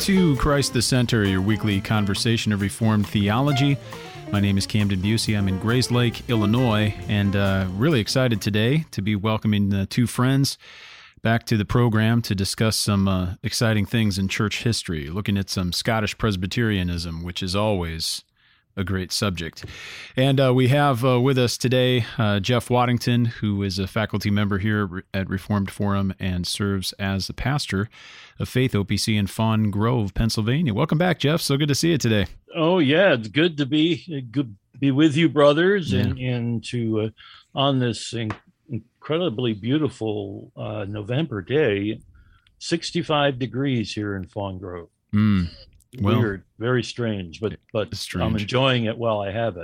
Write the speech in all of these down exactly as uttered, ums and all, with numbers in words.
to Christ the Center, your weekly conversation of Reformed theology. My name is Camden Busey. I'm in Grayslake, Illinois, and uh, really excited today to be welcoming uh, two friends back to the program to discuss some uh, exciting things in church history, looking at some Scottish Presbyterianism, which is always a great subject. And uh, we have uh, with us today uh, Jeff Waddington, who is a faculty member here at Reformed Forum and serves as the pastor of Faith O P C in Fawn Grove, Pennsylvania. Welcome back, Jeff. So good to see you today. Oh, yeah. It's good to be good be with you, brothers, yeah. and, and to uh, on this incredibly beautiful uh, November day, sixty-five degrees here in Fawn Grove. Mm. Well, Weird, very strange, but but strange. I'm enjoying it while I have it.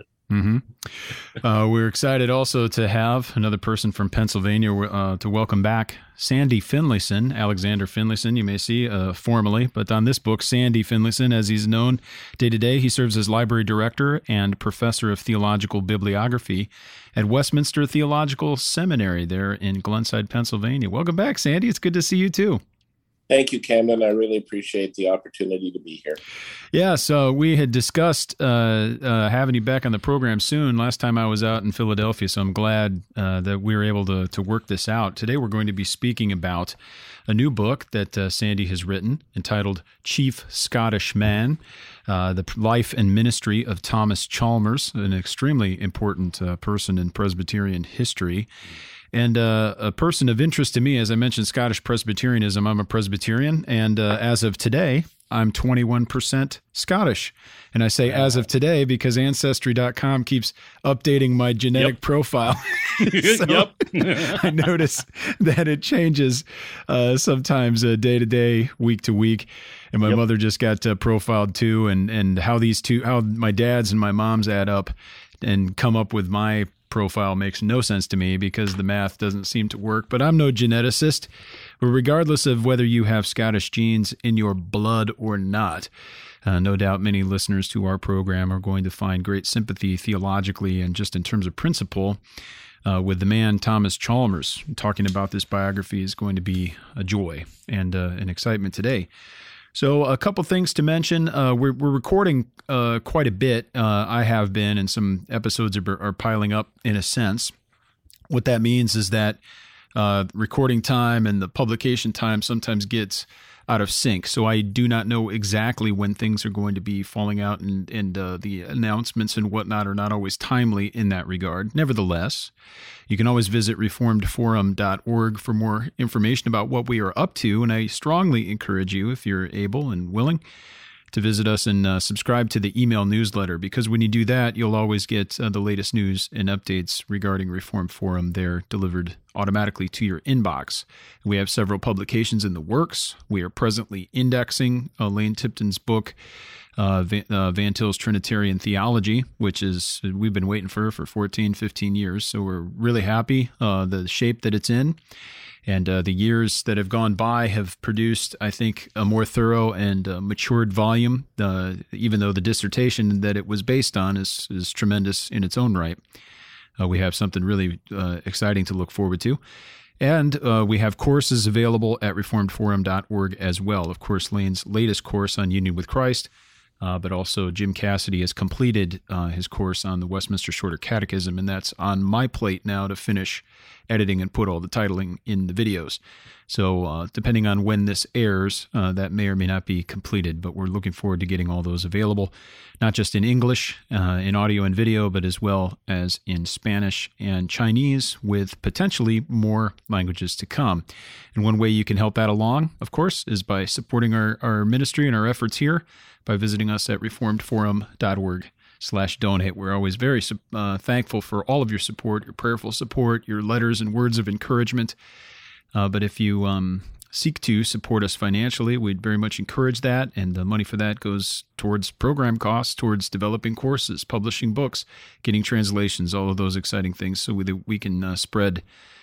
Mm-hmm. uh, we're excited also to have another person from Pennsylvania uh, to welcome back Sandy Finlayson, Alexander Finlayson, you may see uh, formally, but on this book, Sandy Finlayson, as he's known day to day, he serves as library director and professor of theological bibliography at Westminster Theological Seminary there in Glenside, Pennsylvania. Welcome back, Sandy. It's good to see you too. Thank you, Camden. I really appreciate the opportunity to be here. Yeah, so we had discussed uh, uh, having you back on the program soon. Last time I was out in Philadelphia, so I'm glad uh, that we were able to, to work this out. Today we're going to be speaking about a new book that uh, Sandy has written entitled Chief Scottish Man, uh, The Life and Ministry of Thomas Chalmers, an extremely important uh, person in Presbyterian history. And uh, a person of interest to me, as I mentioned, Scottish Presbyterianism. I'm a Presbyterian, and uh, as of today, I'm twenty-one percent Scottish. And I say as of today because Ancestry dot com keeps updating my genetic yep. profile. so yep. I notice that it changes uh, sometimes uh, day to day, week to week. And my yep. mother just got uh, profiled too, and, and how these two, how my dad's and my mom's add up and come up with my profile makes no sense to me because the math doesn't seem to work, but I'm no geneticist. But regardless of whether you have Scottish genes in your blood or not, uh, no doubt many listeners to our program are going to find great sympathy theologically and just in terms of principle uh, with the man Thomas Chalmers. Talking about this biography is going to be a joy and uh, an excitement today. So a couple things to mention. Uh, we're, we're recording uh, quite a bit. Uh, I have been, and some episodes are, are piling up in a sense. What that means is that uh, recording time and the publication time sometimes gets out of sync. So I do not know exactly when things are going to be falling out, and, and uh, the announcements and whatnot are not always timely in that regard. Nevertheless, you can always visit reformed forum dot org for more information about what we are up to, and I strongly encourage you, if you're able and willing, to visit us and uh, subscribe to the email newsletter, because when you do that, you'll always get uh, the latest news and updates regarding Reformed Forum there delivered automatically to your inbox. We have several publications in the works. We are presently indexing uh, Lane Tipton's book, uh, Van, uh, Van Til's Trinitarian Theology, which is we've been waiting for for fourteen, fifteen years. So we're really happy uh, the shape that it's in. And uh, the years that have gone by have produced, I think, a more thorough and uh, matured volume, uh, even though the dissertation that it was based on is, is tremendous in its own right. Uh, we have something really uh, exciting to look forward to. And uh, we have courses available at reformed forum dot org as well. Of course, Lane's latest course on Union with Christ, uh, but also Jim Cassidy has completed uh, his course on the Westminster Shorter Catechism, and that's on my plate now to finish editing and put all the titling in the videos. So uh, depending on when this airs, uh, that may or may not be completed, but we're looking forward to getting all those available, not just in English, uh, in audio and video, but as well as in Spanish and Chinese, with potentially more languages to come. And one way you can help that along, of course, is by supporting our, our ministry and our efforts here by visiting us at reformed forum dot org. slash donate. We're always very uh, thankful for all of your support, your prayerful support, your letters and words of encouragement. Uh, but if you um, seek to support us financially, we'd very much encourage that. And the money for that goes towards program costs, towards developing courses, publishing books, getting translations, all of those exciting things, so that we can uh, spread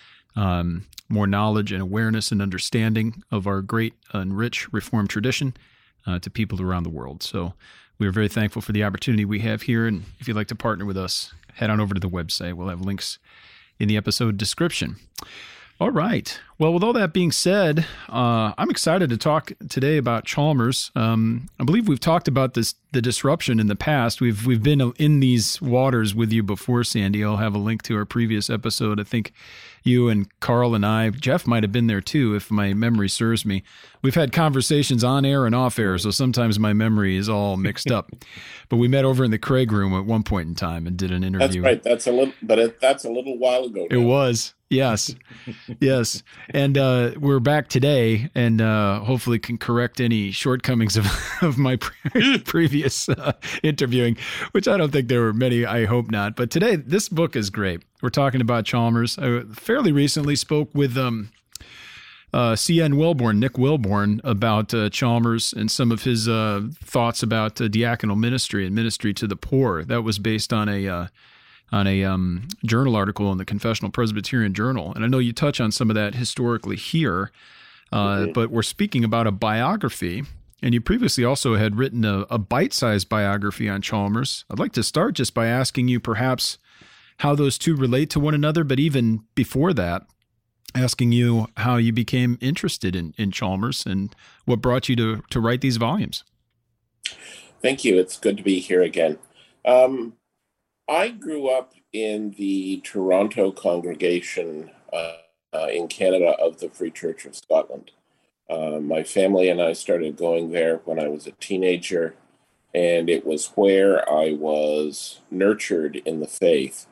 um, more knowledge and awareness and understanding of our great and rich Reformed tradition uh, to people around the world. So we are very thankful for the opportunity we have here, and if you'd like to partner with us, head on over to the website. We'll have links in the episode description. All right. Well, with all that being said, uh, I'm excited to talk today about Chalmers. Um, I believe we've talked about this the disruption in the past. We've we've been in these waters with you before, Sandy. I'll have a link to our previous episode. I think you and Carl and I, Jeff might have been there too, if my memory serves me. We've had conversations on air and off air, so sometimes my memory is all mixed up. But we met over in the Craig room at one point in time and did an interview. That's right. That's a little, but it, that's a little while ago now. It was. Yes. Yes. And uh, we're back today and uh, hopefully can correct any shortcomings of, of my pre- previous uh, interviewing, which I don't think there were many. I hope not. But today, this book is great. We're talking about Chalmers. I fairly recently spoke with um, uh, C N Wilborn, Nick Wilborn, about uh, Chalmers and some of his uh, thoughts about uh, diaconal ministry and ministry to the poor. That was based on a uh, on a um, journal article in the Confessional Presbyterian Journal. And I know you touch on some of that historically here, uh, mm-hmm. but we're speaking about a biography, and you previously also had written a, a bite-sized biography on Chalmers. I'd like to start just by asking you perhaps how those two relate to one another, but even before that, asking you how you became interested in, in Chalmers and what brought you to, to write these volumes. Thank you. It's good to be here again. Um, I grew up in the Toronto congregation uh, uh, in Canada of the Free Church of Scotland. Uh, my family and I started going there when I was a teenager, and it was where I was nurtured in the faith.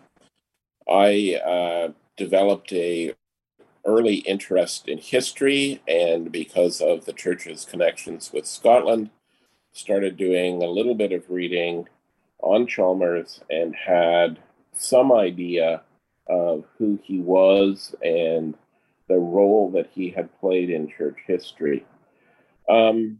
I uh, developed a early interest in history, and because of the church's connections with Scotland, started doing a little bit of reading on Chalmers and had some idea of who he was and the role that he had played in church history. Um,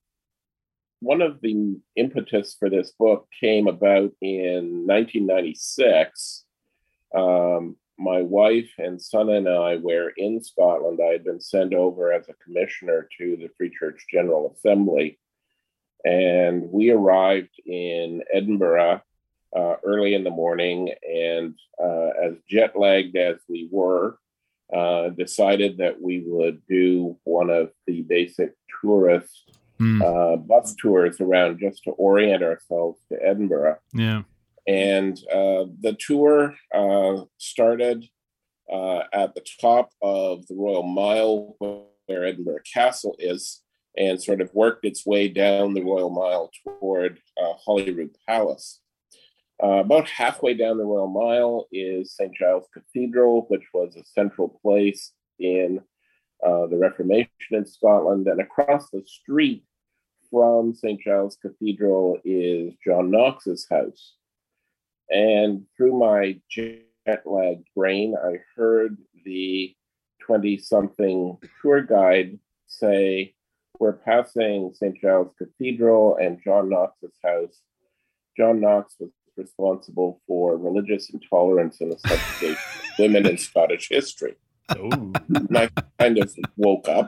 one of the impetus for this book came about in nineteen ninety-six. Um, my wife and son and I were in Scotland. I had been sent over as a commissioner to the Free Church General Assembly. And we arrived in Edinburgh uh, early in the morning, and uh, as jet lagged as we were, uh, decided that we would do one of the basic tourist mm. uh, bus tours around just to orient ourselves to Edinburgh. Yeah. And uh, the tour uh, started uh, at the top of the Royal Mile, where Edinburgh Castle is, and sort of worked its way down the Royal Mile toward uh, Holyrood Palace. Uh, about halfway down the Royal Mile is Saint Giles Cathedral, which was a central place in uh, the Reformation in Scotland. And across the street from Saint Giles Cathedral is John Knox's house. And through my jet-lagged brain, I heard the twenty-something tour guide say, "We're passing Saint Giles Cathedral and John Knox's house. John Knox was responsible for religious intolerance and the subjugation of women in Scottish history." Oh. And I kind of woke up,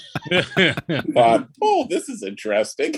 thought, "Oh, this is interesting."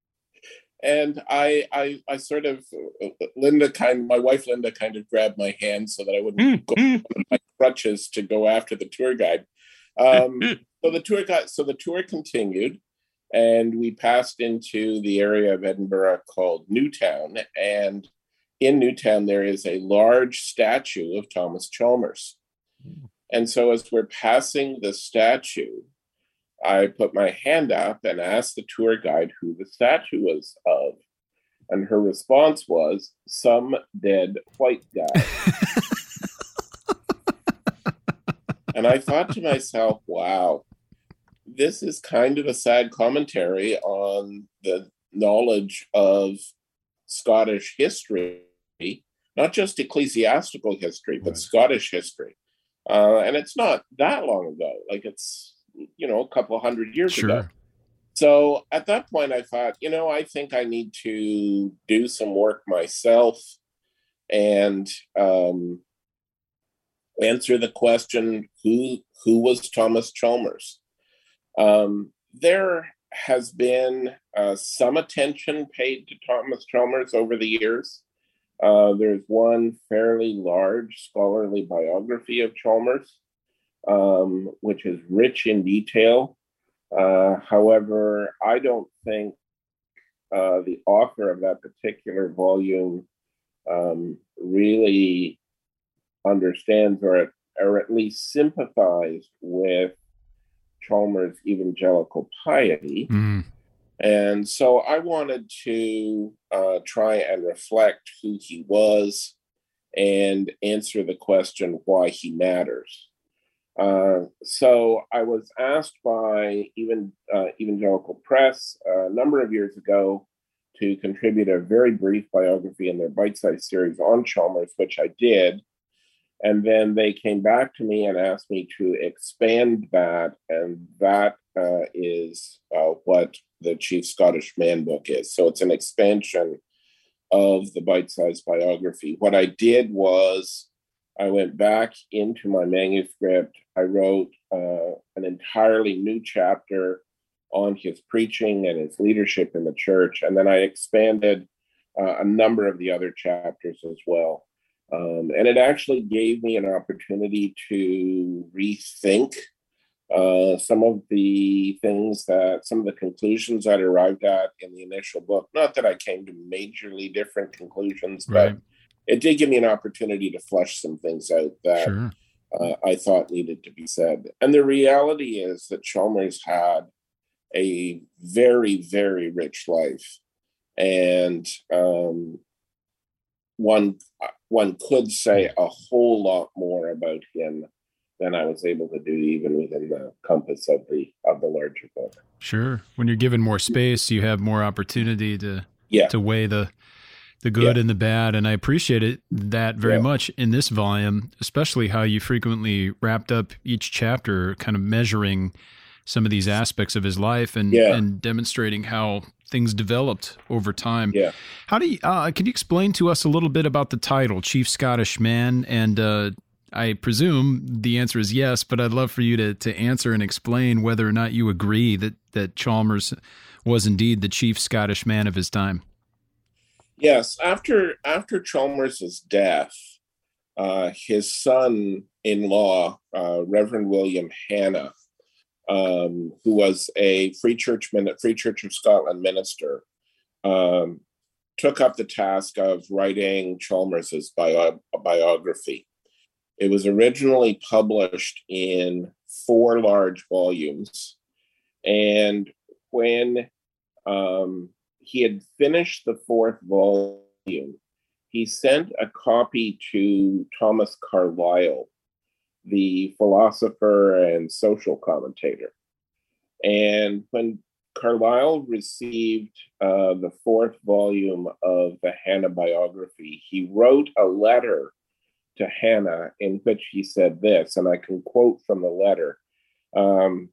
And I, I, I sort of, Linda kind, my wife Linda kind of grabbed my hand so that I wouldn't go on my crutches to go after the tour guide. Um, so the tour guide, so the tour continued, and we passed into the area of Edinburgh called Newtown. And in Newtown, there is a large statue of Thomas Chalmers. And so as we're passing the statue, I put my hand up and asked the tour guide who the statue was of. And her response was, "Some dead white guy." And I thought to myself, wow, this is kind of a sad commentary on the knowledge of Scottish history, not just ecclesiastical history, but right. Scottish history. Uh, and it's not that long ago, like it's, you know, a couple of hundred years sure. ago. So at that point, I thought, you know, I think I need to do some work myself and um, answer the question, who who was Thomas Chalmers? Um, there has been uh, some attention paid to Thomas Chalmers over the years. Uh, there's one fairly large scholarly biography of Chalmers. um, which is rich in detail. Uh, however, I don't think uh, the author of that particular volume um, really understands or, or at least sympathized with Chalmers' evangelical piety. Mm. And so I wanted to uh, try and reflect who he was and answer the question why he matters. Uh, so I was asked by even uh, Evangelical Press uh, a number of years ago to contribute a very brief biography in their bite-sized series on Chalmers, which I did. And then they came back to me and asked me to expand that, and that uh, is uh, what the Chief Scottish Man book is. So it's an expansion of the bite-sized biography. What I did was I went back into my manuscript. I wrote uh, an entirely new chapter on his preaching and his leadership in the church. And then I expanded uh, a number of the other chapters as well. Um, and it actually gave me an opportunity to rethink uh, some of the things that, some of the conclusions I'd arrived at in the initial book. Not that I came to majorly different conclusions, Right. but it did give me an opportunity to flesh some things out that Sure. uh, I thought needed to be said. And the reality is that Chalmers had a very, very rich life. And um, one one could say a whole lot more about him than I was able to do even within the compass of the of the larger book. Sure. When you're given more space, you have more opportunity to yeah. to weigh the the good yeah. and the bad. And I appreciate it that very yeah. much in this volume, especially how you frequently wrapped up each chapter, kind of measuring some of these aspects of his life and, yeah. and demonstrating how things developed over time. Yeah. How do you, uh, can you explain to us a little bit about the title, Chief Scottish Man? And uh, I presume the answer is yes, but I'd love for you to, to answer and explain whether or not you agree that, that Chalmers was indeed the chief Scottish man of his time. Yes. After, after Chalmers's death, uh, his son-in-law, uh, Reverend William Hanna, Um, who was a Free Church Free Church of Scotland minister, um, took up the task of writing Chalmers's bio- biography. It was originally published in four large volumes, and when um, he had finished the fourth volume, he sent a copy to Thomas Carlyle, the philosopher and social commentator. And when Carlyle received uh, the fourth volume of the Hanna biography, he wrote a letter to Hanna in which he said this, and I can quote from the letter. Um,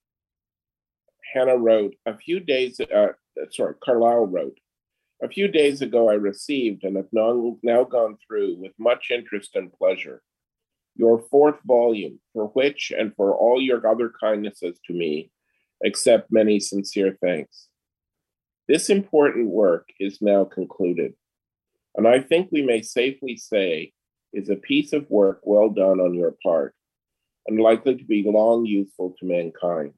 Hanna wrote, a few days, uh, sorry, Carlyle wrote, a few days ago I received and have now, now gone through with much interest and pleasure your fourth volume, for which and for all your other kindnesses to me, accept many sincere thanks. This important work is now concluded, and I think we may safely say is a piece of work well done on your part, and likely to be long useful to mankind.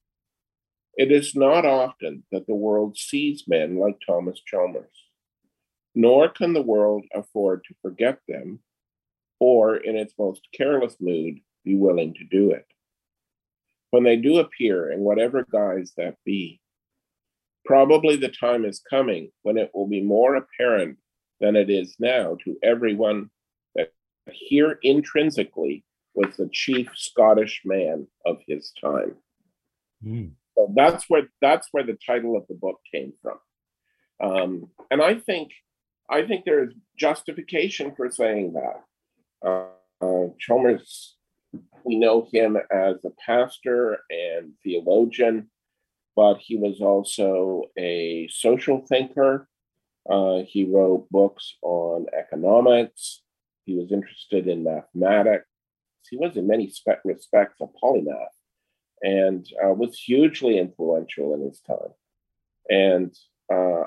It is not often that the world sees men like Thomas Chalmers, nor can the world afford to forget them, or in its most careless mood, be willing to do it. When they do appear, in whatever guise that be, probably the time is coming when it will be more apparent than it is now to everyone that here intrinsically was the chief Scottish man of his time. Mm. So that's where that's where the title of the book came from. Um, and I think I think there is justification for saying that. Uh, uh, Chalmers, we know him as a pastor and theologian, but he was also a social thinker. Uh, he wrote books on economics. He was interested in mathematics. He was, in many spe- respects, a polymath, and uh, was hugely influential in his time. And uh,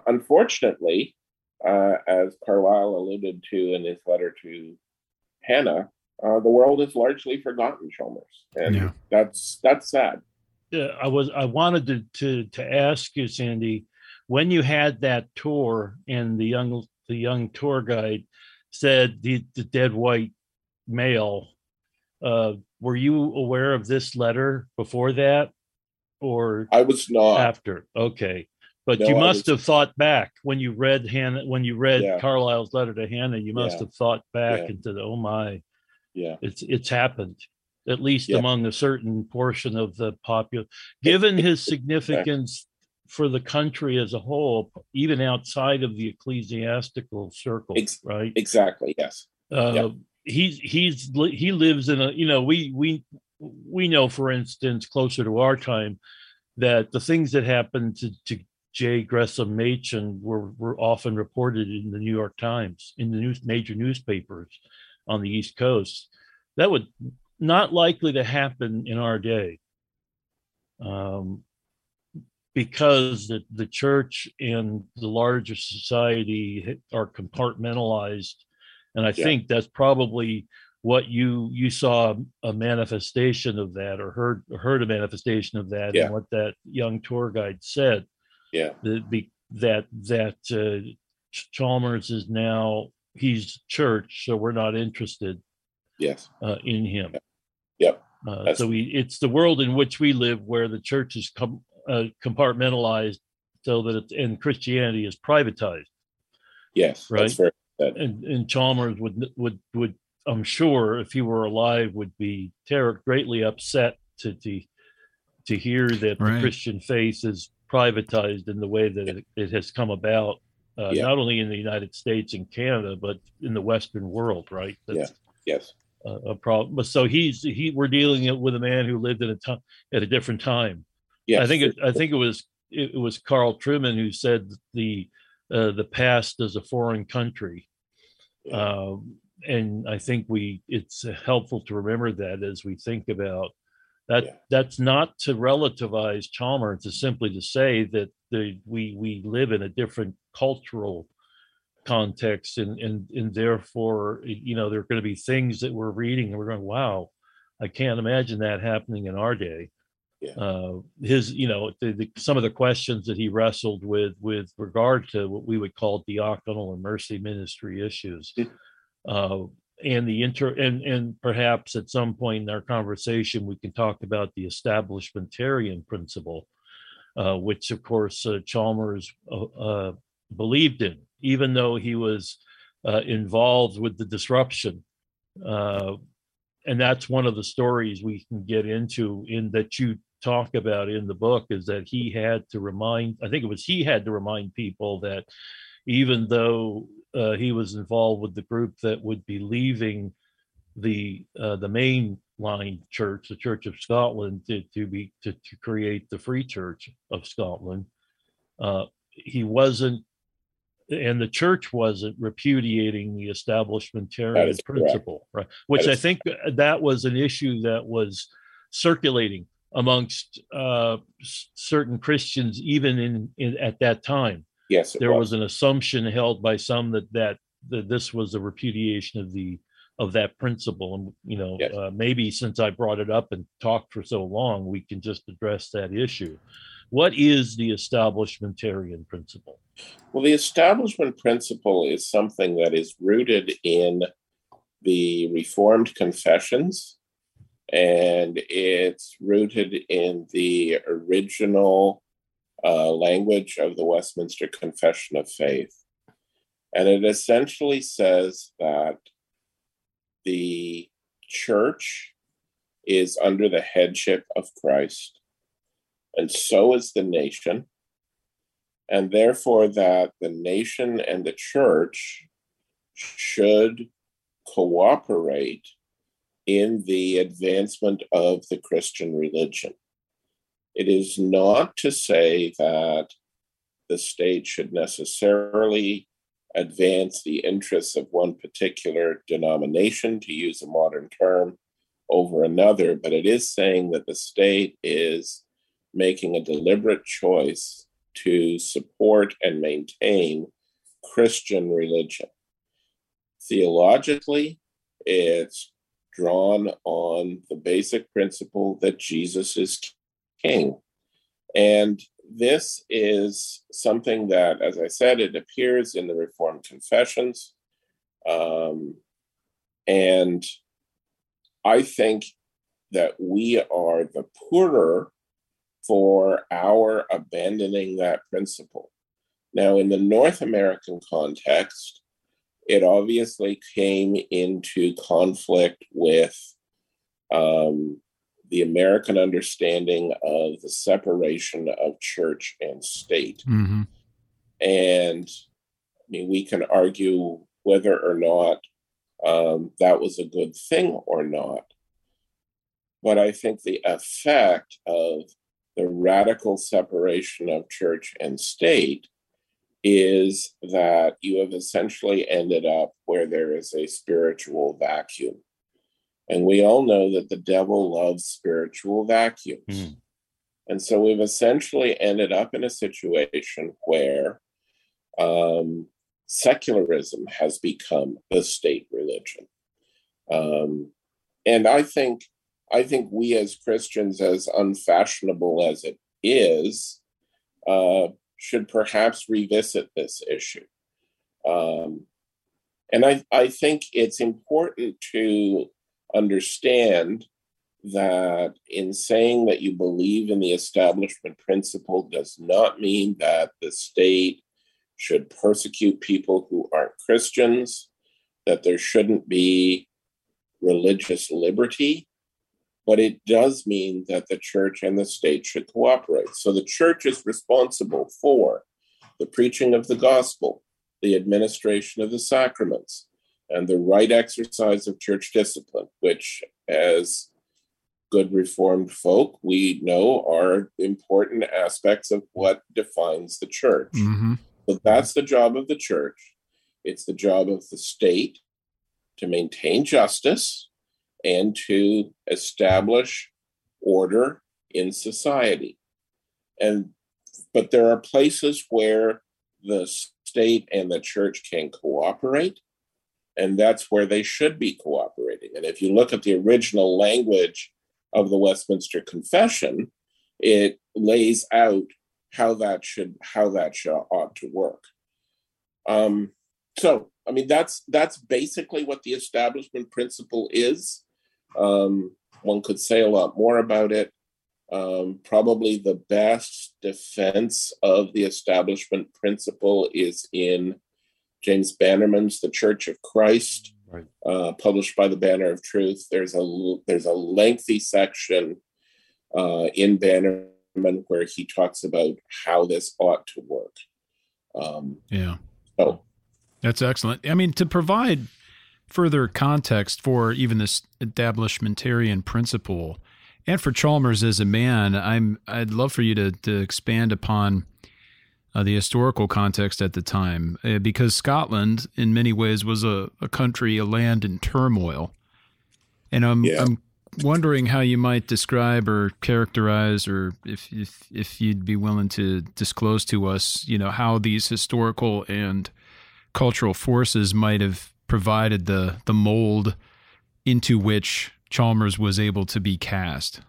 unfortunately, uh, as Carlyle alluded to in his letter to Hanna, uh, the world has largely forgotten Chalmers, and yeah. that's that's sad. Yeah, I was I wanted to, to to ask you, Sandy, when you had that tour and the young the young tour guide said the, the dead white male, uh, were you aware of this letter before that, or I was not after? Okay, but no, you must was... have thought back when you read Hannah when you read yeah. Carlyle's letter to Hannah. You must yeah. have thought back yeah. into the, oh my, yeah, it's it's happened. At least yeah. among a certain portion of the population, given his significance for the country as a whole, even outside of the ecclesiastical circle, Ex- right? Exactly. Yes. Uh, yeah. He's he's he lives in a, you know, we we we know, for instance, closer to our time, that the things that happened to, to J. Gresham Machen were were often reported in the New York Times, in the news, major newspapers on the East Coast. That would not likely to happen in our day, um, because the, the church and the larger society are compartmentalized. And I yeah. think that's probably what you you saw a manifestation of that, or heard heard a manifestation of that, yeah. and what that young tour guide said. Yeah, that that that uh, Chalmers is now, he's church, so we're not interested. Yes, uh, in him. Yeah. Yep. Uh, so we, it's the world in which we live, where the church is com- uh, compartmentalized, so that it's, and Christianity is privatized. Yes, right. That's very good. And, and Chalmers would would would I'm sure, if he were alive, would be ter- greatly upset to to to hear that right. the Christian faith is privatized in the way that it, it has come about, uh, yeah. not only in the United States and Canada, but in the Western world. Right. That's, yeah. Yes. A, a problem. But so he's he we're dealing with a man who lived at a time at a different time. Yes. I think it, I think it was it, it was Carl Trueman who said the uh, the past is a foreign country. Yeah. Um, and I think we it's helpful to remember that as we think about that. Yeah. That's not to relativize Chalmers, it's simply to say that the, we we live in a different cultural context, and and and therefore, you know, there are going to be things that we're reading and we're going, wow, I can't imagine that happening in our day. Yeah. Uh, his, you know, the, the, some of the questions that he wrestled with with regard to what we would call diaconal and mercy ministry issues, mm-hmm. uh, and the inter and and perhaps at some point in our conversation we can talk about the establishmentarian principle, uh, which of course uh, Chalmers uh, uh, believed in, even though he was uh, involved with the disruption. Uh, and that's one of the stories we can get into in that you talk about in the book, is that he had to remind, I think it was he had to remind people that even though uh, he was involved with the group that would be leaving the uh, the mainline church, the Church of Scotland, to, to be to, to create the Free Church of Scotland, uh, he wasn't, and the church wasn't repudiating the establishmentarian principle, right? Which I think that was an issue that was circulating amongst uh, certain Christians, even in, in at that time. Yes, there was. was an assumption held by some that, that that this was a repudiation of the of that principle. And you know, yes. uh, maybe since I brought it up and talked for so long, we can just address that issue. What is the establishmentarian principle? Well, the establishment principle is something that is rooted in the Reformed confessions, and it's rooted in the original uh, language of the Westminster Confession of Faith. And it essentially says that the church is under the headship of Christ, and so is the nation. And therefore that the nation and the church should cooperate in the advancement of the Christian religion. It is not to say that the state should necessarily advance the interests of one particular denomination, to use a modern term, over another, but it is saying that the state is making a deliberate choice to support and maintain Christian religion. Theologically, it's drawn on the basic principle that Jesus is king. And this is something that, as I said, it appears in the Reformed Confessions. Um, and I think that we are the poorer for our abandoning that principle. Now, in the North American context, it obviously came into conflict with um, the American understanding of the separation of church and state. Mm-hmm. And I mean, we can argue whether or not um, that was a good thing or not. But I think the effect of the radical separation of church and state is that you have essentially ended up where there is a spiritual vacuum. And we all know that the devil loves spiritual vacuums. Mm. And so we've essentially ended up in a situation where um, secularism has become the state religion. Um, and I think, I think we as Christians, as unfashionable as it is, uh, should perhaps revisit this issue. Um, and I, I think it's important to understand that in saying that you believe in the establishment principle does not mean that the state should persecute people who aren't Christians, that there shouldn't be religious liberty, but it does mean that the church and the state should cooperate. So the church is responsible for the preaching of the gospel, the administration of the sacraments, and the right exercise of church discipline, which, as good Reformed folk, we know are important aspects of what defines the church. Mm-hmm. So that's the job of the church. It's the job of the state to maintain justice and to establish order in society. And but there are places where the state and the church can cooperate, and that's where they should be cooperating. And if you look at the original language of the Westminster Confession, it lays out how that should how that should, ought to work. Um, so, I mean, that's that's basically what the establishment principle is. Um, one could say a lot more about it. Um, probably the best defense of the establishment principle is in James Bannerman's The Church of Christ, right. uh, published by the Banner of Truth. There's a there's a lengthy section uh, in Bannerman where he talks about how this ought to work. Um, yeah. So that's excellent. I mean, to provide further context for even this establishmentarian principle, and for Chalmers as a man, I'm I'd love for you to to expand upon uh, the historical context at the time, uh, because Scotland, in many ways, was a, a country, a land in turmoil, and I'm yeah. I'm wondering how you might describe or characterize, or if if if you'd be willing to disclose to us, you know, how these historical and cultural forces might have provided the the mold into which Chalmers was able to be cast.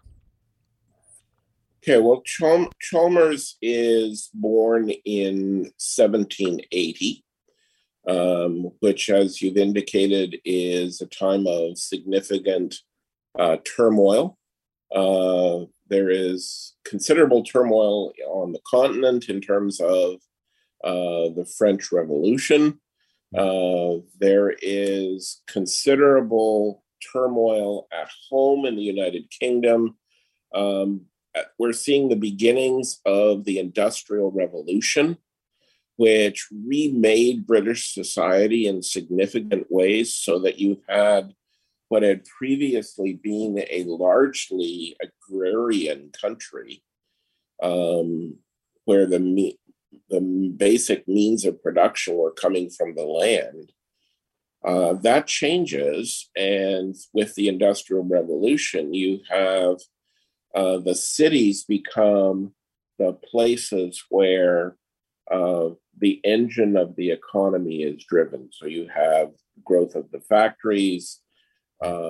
Okay, well, Chal- Chalmers is born in seventeen eighty, um, which, as you've indicated, is a time of significant uh, turmoil. Uh, there is considerable turmoil on the continent in terms of uh, the French Revolution. Uh, there is considerable turmoil at home in the United Kingdom. Um, we're seeing the beginnings of the Industrial Revolution, which remade British society in significant ways, so that you had what had previously been a largely agrarian country, um, where the me- the basic means of production were coming from the land. Uh, that changes, and with the Industrial Revolution, you have uh, the cities become the places where uh, the engine of the economy is driven. So you have growth of the factories, um,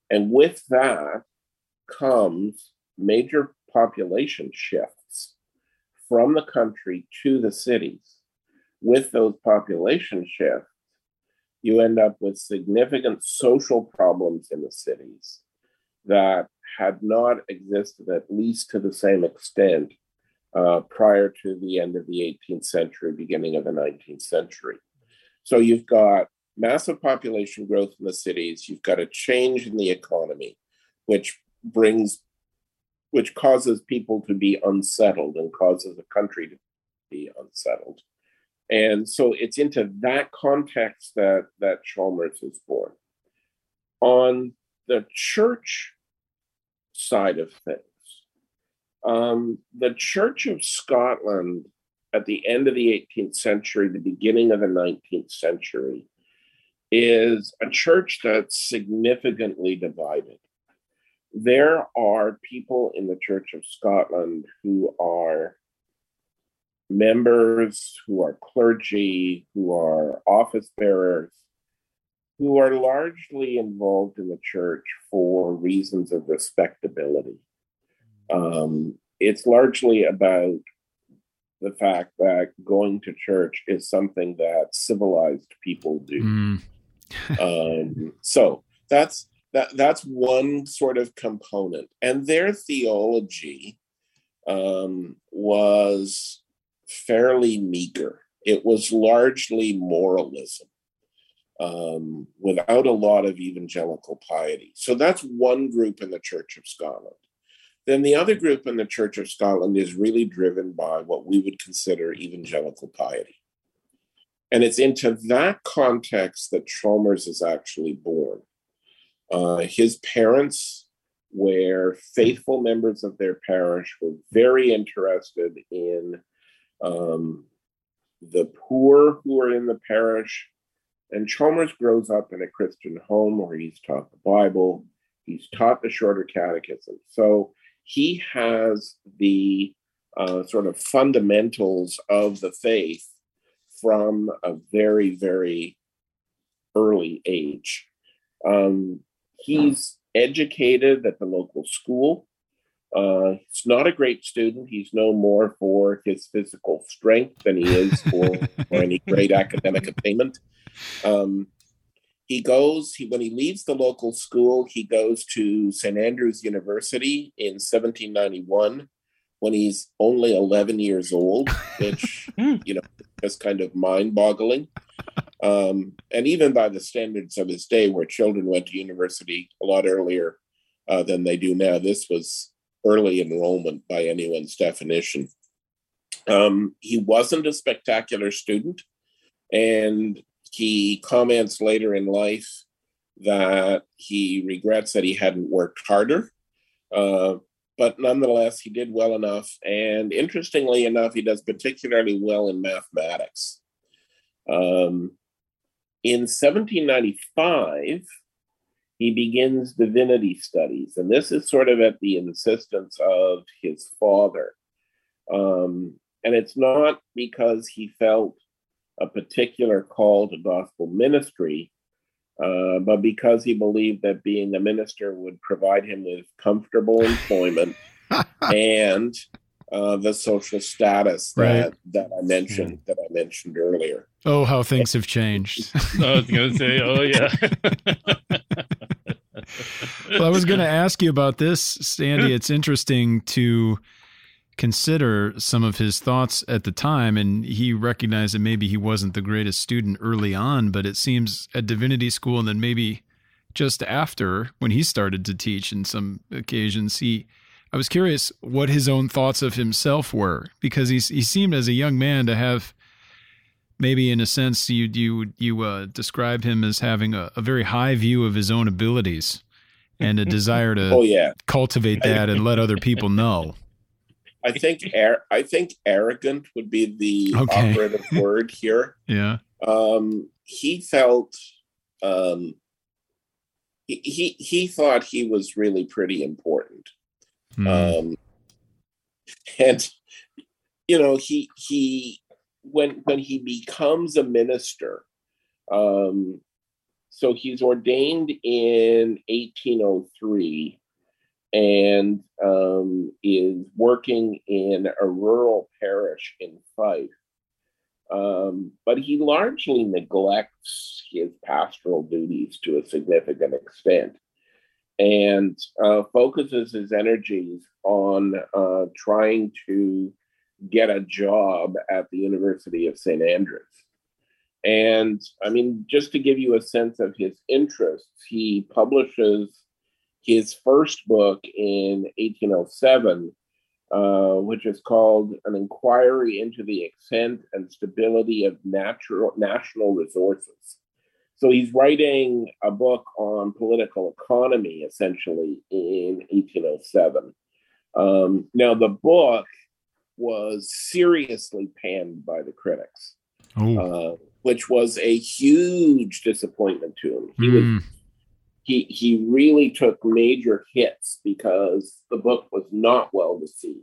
And with that comes major population shifts from the country to the cities. With those population shifts, you end up with significant social problems in the cities that had not existed, at least to the same extent, uh, prior to the end of the eighteenth century, beginning of the nineteenth century. So you've got massive population growth in the cities, you've got a change in the economy, which brings, which causes people to be unsettled and causes the country to be unsettled. And so it's into that context that, that Chalmers is born. On the church side of things, um, the Church of Scotland at the end of the eighteenth century, the beginning of the nineteenth century, is a church that's significantly divided. There are people in the Church of Scotland who are members, who are clergy, who are office bearers, who are largely involved in the church for reasons of respectability. Um, it's largely about the fact that going to church is something that civilized people do. Mm. um, so that's that. That's one sort of component, and their theology um, was fairly meager. It was largely moralism, um, without a lot of evangelical piety. So that's one group in the Church of Scotland. Then the other group in the Church of Scotland is really driven by what we would consider evangelical piety. And it's into that context that Chalmers is actually born. Uh, his parents were faithful members of their parish, were very interested in um, the poor who are in the parish. And Chalmers grows up in a Christian home where he's taught the Bible, he's taught the Shorter Catechism. So he has the uh, sort of fundamentals of the faith from a very, very early age. Um, he's educated at the local school. Uh, he's not a great student. He's no more for his physical strength than he is for, for any great academic attainment. Um, he goes, he, when he leaves the local school, he goes to Saint Andrews University in seventeen ninety-one when he's only eleven years old, which, you know, is kind of mind-boggling. Um, and even by the standards of his day, where children went to university a lot earlier uh, than they do now, this was early enrollment by anyone's definition. Um, he wasn't a spectacular student, and he comments later in life that he regrets that he hadn't worked harder. Uh, but nonetheless, he did well enough. And interestingly enough, he does particularly well in mathematics. Um, in seventeen ninety-five, he begins divinity studies. And this is sort of at the insistence of his father. Um, and it's not because he felt a particular call to gospel ministry, uh, but because he believed that being a minister would provide him with comfortable employment and uh, the social status that, right. that I mentioned that I mentioned earlier. Oh, how things have changed. I was going to say, oh yeah. Well, I was going to ask you about this, Sandy. It's interesting to consider some of his thoughts at the time, and he recognized that maybe he wasn't the greatest student early on, but it seems at divinity school and then maybe just after, when he started to teach in some occasions, he I was curious what his own thoughts of himself were, because he he seemed as a young man to have, maybe in a sense, you you you uh, describe him as having a, a very high view of his own abilities and a desire to oh, yeah. cultivate that and let other people know. I think I think arrogant would be the okay. operative word here. Yeah. Um, he felt um, he, he he thought he was really pretty important. Mm. Um, and you know, he he when when he becomes a minister, um, so he's ordained in eighteen oh three and um, is working in a rural parish in Fife. Um, but he largely neglects his pastoral duties to a significant extent and uh, focuses his energies on uh, trying to get a job at the University of Saint Andrews. And I mean, just to give you a sense of his interests, he publishes his first book in eighteen oh seven, uh, which is called An Inquiry into the Extent and Stability of Natural National Resources. So he's writing a book on political economy, essentially, in eighteen oh seven. Um, now, the book was seriously panned by the critics, uh, which was a huge disappointment to him. He mm. was he he really took major hits because the book was not well received.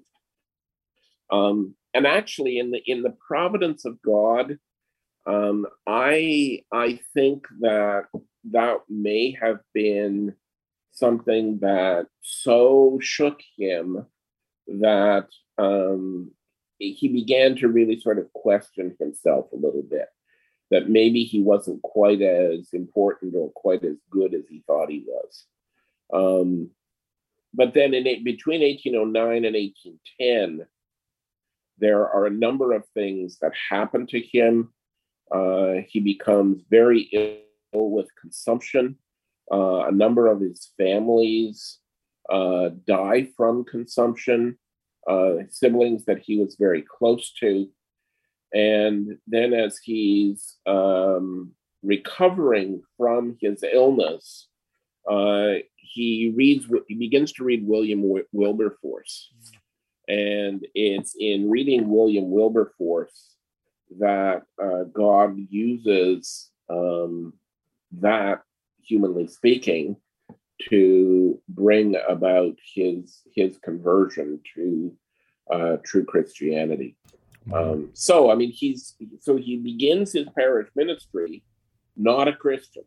Um, and actually, in the in the providence of God, um, I I think that that may have been something that so shook him that um, he began to really sort of question himself a little bit, that maybe he wasn't quite as important or quite as good as he thought he was. Um, but then in between eighteen oh nine and eighteen ten, there are a number of things that happen to him. Uh, he becomes very ill with consumption. Uh, a number of his families uh, die from consumption, uh, siblings that he was very close to. And then as he's um, recovering from his illness, uh, he reads, he begins to read William Wilberforce. And it's in reading William Wilberforce that uh, God uses um, that, humanly speaking, to bring about his his conversion to uh, true Christianity. Um, so, I mean, he's so he begins his parish ministry not a Christian,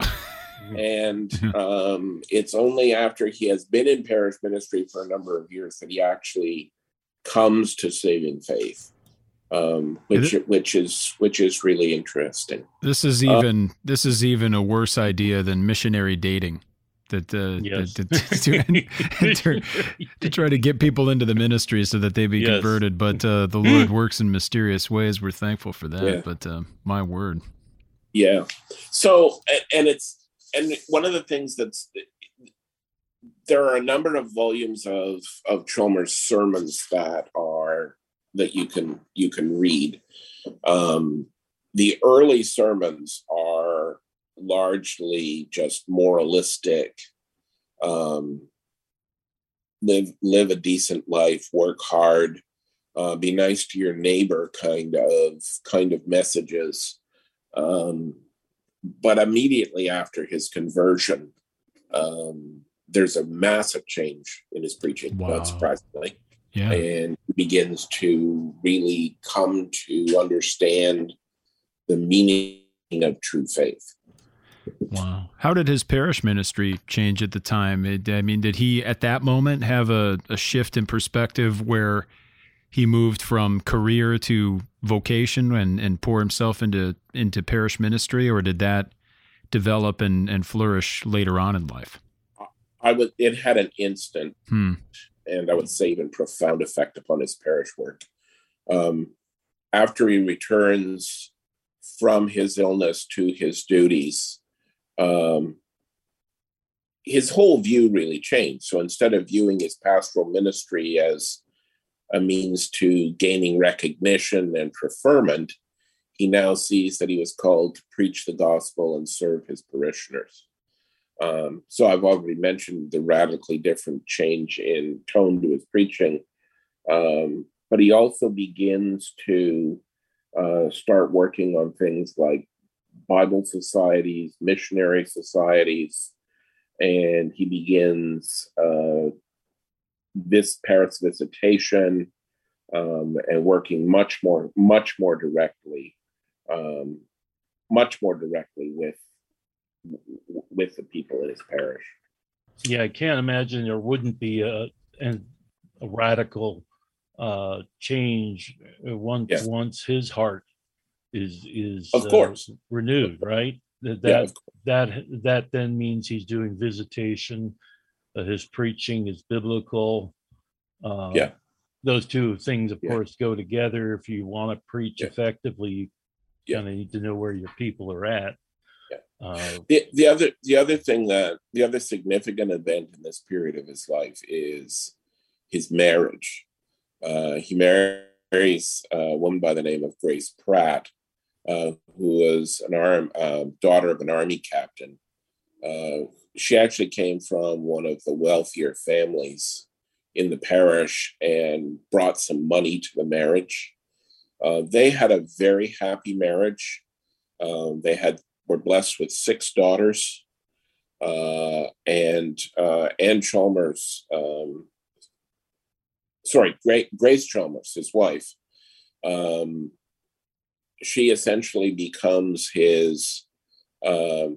and um, it's only after he has been in parish ministry for a number of years that he actually comes to saving faith, um, which it, which is which is really interesting. This is even uh, this is even a worse idea than missionary dating. That, uh, yes. that, that to, to, to try to get people into the ministry so that they be yes. converted, but uh, the Lord works in mysterious ways. We're thankful for that. Yeah. But uh, my word, yeah. So, and it's and one of the things that's there are a number of volumes of of Chalmers' sermons that are that you can you can read. Um, the early sermons are largely just moralistic, um, live live a decent life, work hard, uh, be nice to your neighbor kind of kind of messages. Um, but immediately after his conversion, um, there's a massive change in his preaching, wow. not surprisingly. Yeah. And he begins to really come to understand the meaning of true faith. Wow. How did his parish ministry change at the time? It, I mean, did he at that moment have a, a shift in perspective where he moved from career to vocation and, and pour himself into into parish ministry, or did that develop and, and flourish later on in life? I would. It had an instant, hmm. and I would say even profound effect upon his parish work. Um, after he returns from his illness to his duties, Um, his whole view really changed. So instead of viewing his pastoral ministry as a means to gaining recognition and preferment, he now sees that he was called to preach the gospel and serve his parishioners. Um, so I've already mentioned the radically different change in tone to his preaching, um, but he also begins to uh, start working on things like Bible societies, missionary societies, and he begins uh, this Paris visitation um, and working much more, much more directly, um, much more directly with w- with the people in his parish. Yeah, I can't imagine there wouldn't be a an, a radical uh, change once Yeah. once his heart is is Of course. uh, renewed, right? That Yeah, that, of course. that that then means he's doing visitation. Uh, his preaching is biblical. Uh, Yeah. Those two things, of Yeah. course, go together. If you want to preach Yeah. effectively, you Yeah. kind of need to know where your people are at. Yeah. Uh, The, the other the other thing that the other significant event in this period of his life is his marriage. Uh, he marries a woman by the name of Grace Pratt, uh, who was an arm uh, daughter of an army captain. Uh, she actually came from one of the wealthier families in the parish and brought some money to the marriage. Uh, they had a very happy marriage. Um, they had were blessed with six daughters, uh, and uh, Anne Chalmers, um, sorry, Gra- Grace Chalmers, his wife. Um, she essentially becomes his um,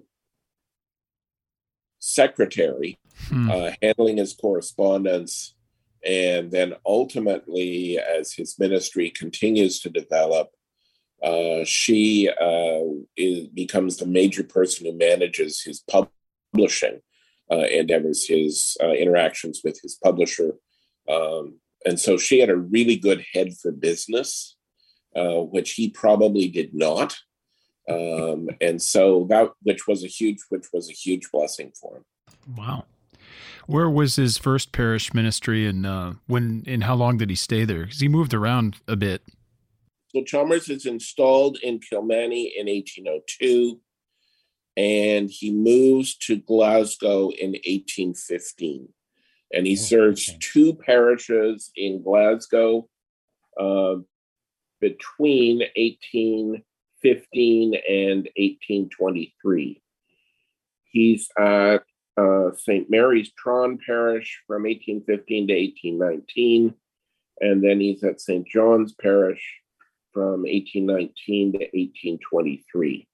secretary, Hmm. uh, handling his correspondence. And then ultimately, as his ministry continues to develop, uh, she uh, is, becomes the major person who manages his publishing uh, endeavors, his uh, interactions with his publisher. Um, and so she had a really good head for business, uh, which he probably did not. Um, and so that, which was a huge, which was a huge blessing for him. Wow. Where was his first parish ministry, and uh, when and how long did he stay there? Because he moved around a bit. So Chalmers is installed in Kilmany in eighteen oh two, and he moves to Glasgow in eighteen fifteen. And he Oh, serves okay. two parishes in Glasgow uh, between eighteen fifteen and eighteen twenty-three. He's at uh, Saint Mary's Tron Parish from eighteen fifteen to eighteen nineteen, and then he's at Saint John's Parish from eighteen nineteen to eighteen twenty-three.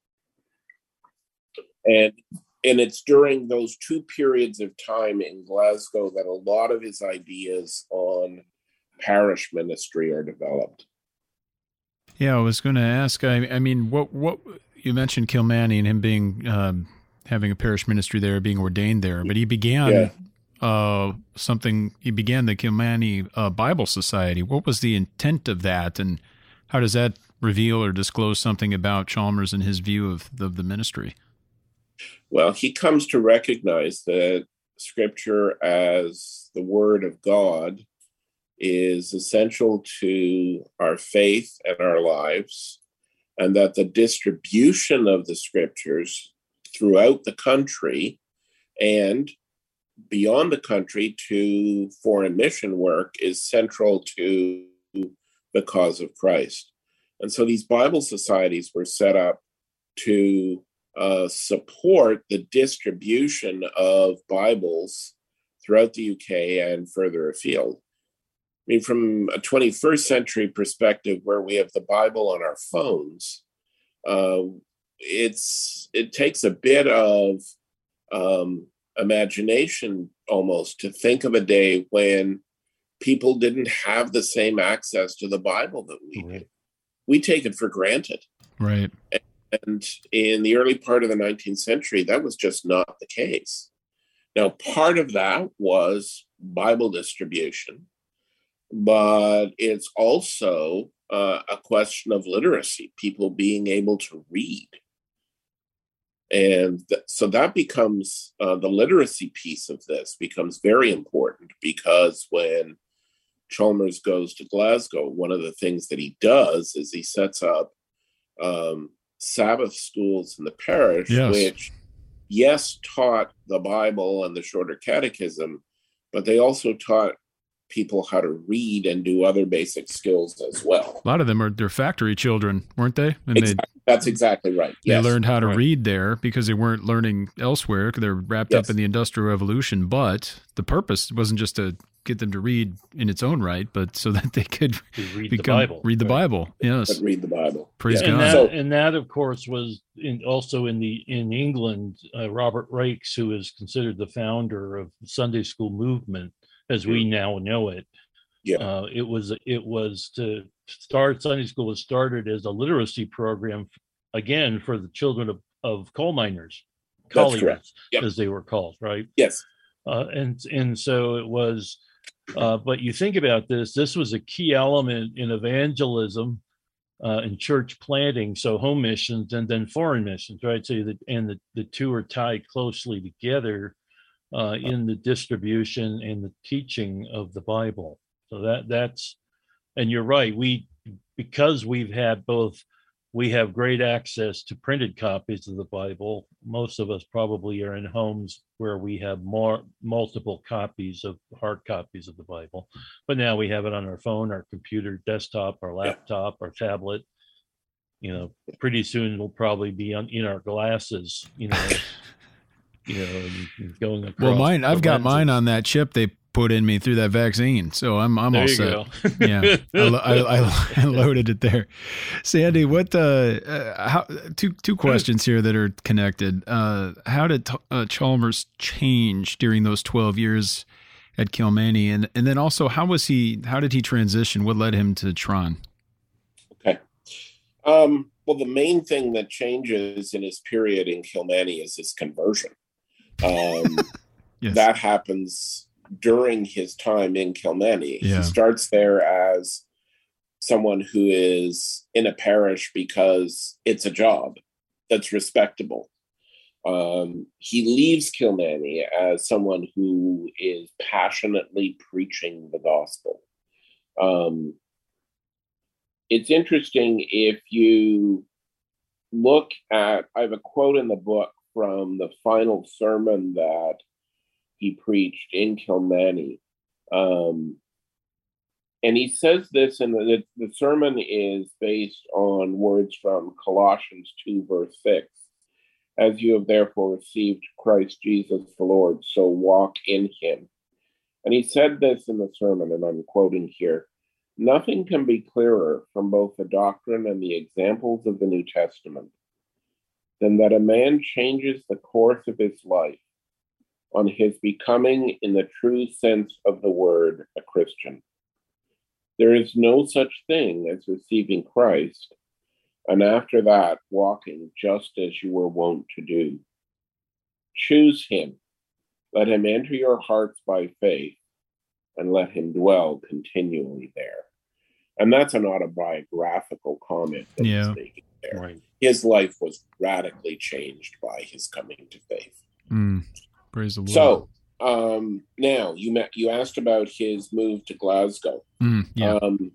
And, and it's during those two periods of time in Glasgow that a lot of his ideas on parish ministry are developed. Yeah, I was going to ask. I, I mean, what what you mentioned Kilmany and him being um, having a parish ministry there, being ordained there, but he began Yeah. uh, something. He began the Kilmany uh, Bible Society. What was the intent of that, and how does that reveal or disclose something about Chalmers and his view of the, the ministry? Well, he comes to recognize that Scripture as the Word of God is essential to our faith and our lives, and that the distribution of the Scriptures throughout the country and beyond the country to foreign mission work is central to the cause of Christ. And so these Bible societies were set up to uh, support the distribution of Bibles throughout the U K and further afield. I mean, from a twenty-first century perspective, where we have the Bible on our phones, uh, it's it takes a bit of um, imagination almost to think of a day when people didn't have the same access to the Bible that we Right. do. We take it for granted. Right. And in the early part of the nineteenth century, that was just not the case. Now, part of that was Bible distribution, but it's also uh, a question of literacy, people being able to read. And th- so that becomes uh, the literacy piece of this becomes very important, because when Chalmers goes to Glasgow, one of the things that he does is he sets up um, Sabbath schools in the parish, Yes. which, yes, taught the Bible and the shorter catechism, but they also taught people how to read and do other basic skills as well. A lot of them are they're factory children, weren't they? And Exactly. That's exactly right. they Yes. they learned how to Right. read there because they weren't learning elsewhere. They're wrapped Yes. up in the Industrial Revolution. But the purpose wasn't just to get them to read in its own right, but so that they could to read become, the Bible. Read the right. Bible. Yes. But read the Bible. Praise Yeah. God. And that, So- and that, of course, was in, also in the in England. Uh, Robert Raikes, who is considered the founder of the Sunday school movement as we now know it. Yeah. Uh, it was it was to start Sunday school was started as a literacy program, again for the children of, of coal miners, That's colliers, correct. Yep. as they were called, right? Yes. Uh, and and so it was. Uh, but you think about this, this was a key element in evangelism uh, and church planting. So home missions and then foreign missions, right? So the, and the, the two are tied closely together uh, in the distribution and the teaching of the Bible. So that that's, and you're right. We, because we've had both, we have great access to printed copies of the Bible. Most of us probably are in homes where we have more multiple copies of hard copies of the Bible, but now we have it on our phone, our computer, desktop, our laptop, our tablet. You know, pretty soon it'll probably be on in our glasses. You know, you know, and going across. Well, mine, I've got lenses. mine on that chip they put in me through that vaccine, so I'm I'm There all you set. go. Yeah, I, lo- I, I, I loaded it there. Sandy, what? Uh, uh, how? Two two questions here that are connected. Uh, how did uh, Chalmers change during those twelve years at Kilmany, and and then also how was he? How did he transition? What led him to Tron? Okay. Um, well, the main thing that changes in his period in Kilmany is his conversion. Um, Yes. That happens during his time in Kilmany. Yeah. He starts there as someone who is in a parish because it's a job that's respectable. Um, he leaves Kilmany as someone who is passionately preaching the gospel. Um, it's interesting if you look at, I have a quote in the book from the final sermon that he preached in Kilmany. Um, and he says this, and the, the sermon is based on words from Colossians two, verse six. As you have therefore received Christ Jesus the Lord, so walk in him. And he said this in the sermon, and I'm quoting here, nothing can be clearer from both the doctrine and the examples of the New Testament than that a man changes the course of his life on his becoming, in the true sense of the word, a Christian. There is no such thing as receiving Christ, and after that, walking just as you were wont to do. Choose him, let him enter your hearts by faith, and let him dwell continually there. And that's an autobiographical comment that Yeah. he's making there. Right. His life was radically changed by his coming to faith. Mm, praise the Lord. So um, now you met, you asked about his move to Glasgow. Mm, yeah. Um,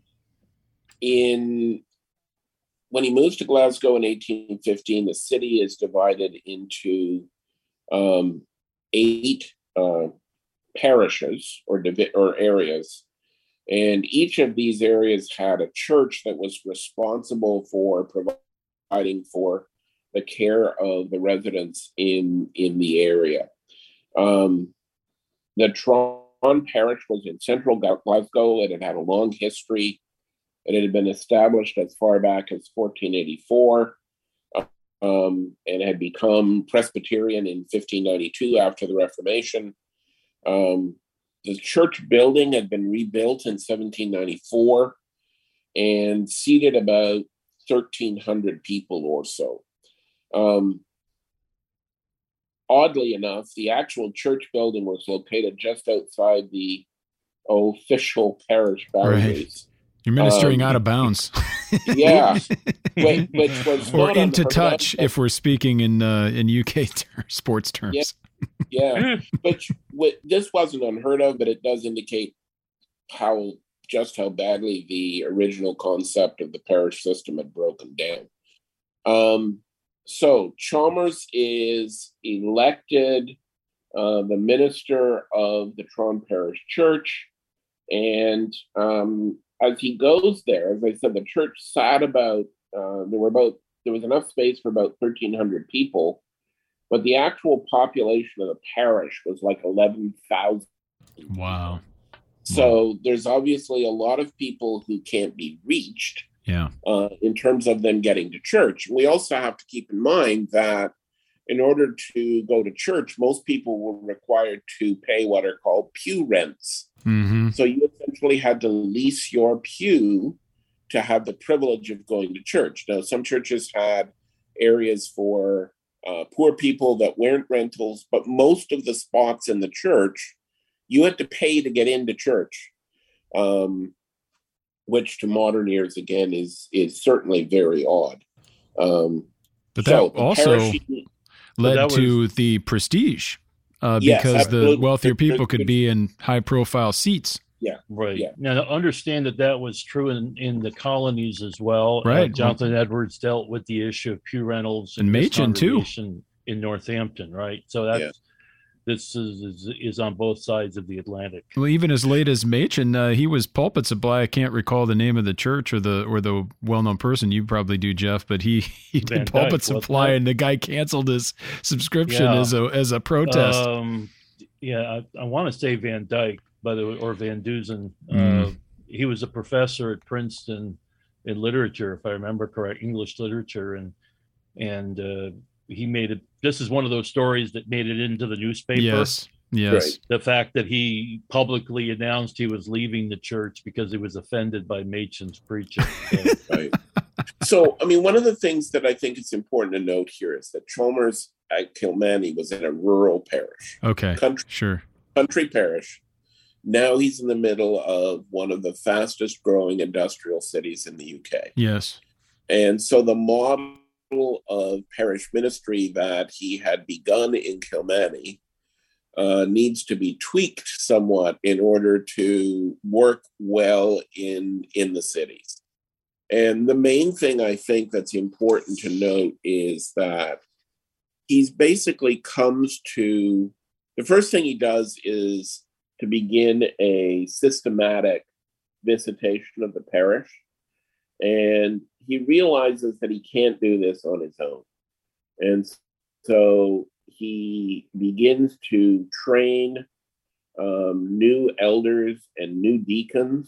in when he moves to Glasgow in eighteen fifteen, the city is divided into um, eight uh, parishes or divi- or areas, and each of these areas had a church that was responsible for providing for the care of the residents in in the area. Um, the Tron parish was in central Glasgow. It had had a long history. It had been established as far back as fourteen eighty-four um, and had become Presbyterian in fifteen ninety-two after the Reformation. Um, the church building had been rebuilt in seventeen ninety-four and seated about thirteen hundred people or so. Um, oddly enough, the actual church building was located just outside the official parish boundaries. Right. You're ministering um, out of bounds. Yeah, which, which was or not into unheard of, touch, but- if we're speaking in uh, in U K ter- sports terms. Yeah, which, which this wasn't unheard of, but it does indicate how just how badly the original concept of the parish system had broken down. Um, so Chalmers is elected uh, the minister of the Tron Parish Church, and um, as he goes there, as I said, the church sat about uh, there were about there was enough space for about thirteen hundred people. But the actual population of the parish was like eleven thousand. Wow. So there's obviously a lot of people who can't be reached Yeah. uh, in terms of them getting to church. We also have to keep in mind that in order to go to church, most people were required to pay what are called pew rents. Mm-hmm. So you essentially had to lease your pew to have the privilege of going to church. Now, some churches had areas for uh, poor people that weren't rentals, but most of the spots in the church, you had to pay to get into church, um, which to modern ears, again, is is certainly very odd. Um, but that so also parish, led that to was, the prestige uh, Yes, because absolutely. the wealthier people could be in high-profile seats. Yeah, right. Yeah. Now, understand that that was true in, in the colonies as well. Right. Uh, Jonathan Edwards dealt with the issue of pew rentals And in his Machen, too. congregation in Northampton, right? So that's Yeah. this is, is is on both sides of the Atlantic. Well, even as late as Machen, uh, he was pulpit supply. I can't recall the name of the church or the or the well-known person. You probably do, Jeff, but he, he Van did pulpit Dyke, supply, wasn't it? and the guy canceled his subscription Yeah. as a as a protest. Um, yeah, I, I want to say Van Dyke, by the way, or Van Dusen. Mm. Uh, he was a professor at Princeton in literature, if I remember correct, English literature, and and uh, he made it. This is one of those stories that made it into the newspaper. Yes, yes. Right. The fact that he publicly announced he was leaving the church because he was offended by Machen's preaching. So, right. So, I mean, one of the things that I think is important to note here is that Chalmers at Kilmany was in a rural parish, Okay, country, sure. country parish. Now he's in the middle of one of the fastest growing industrial cities in the U K. Yes. And so the model of parish ministry that he had begun in Kilmany uh, needs to be tweaked somewhat in order to work well in, in the cities. And the main thing I think that's important to note is that he's basically comes to, the first thing he does is to begin a systematic visitation of the parish. And he realizes that he can't do this on his own. And so he begins to train um, new elders and new deacons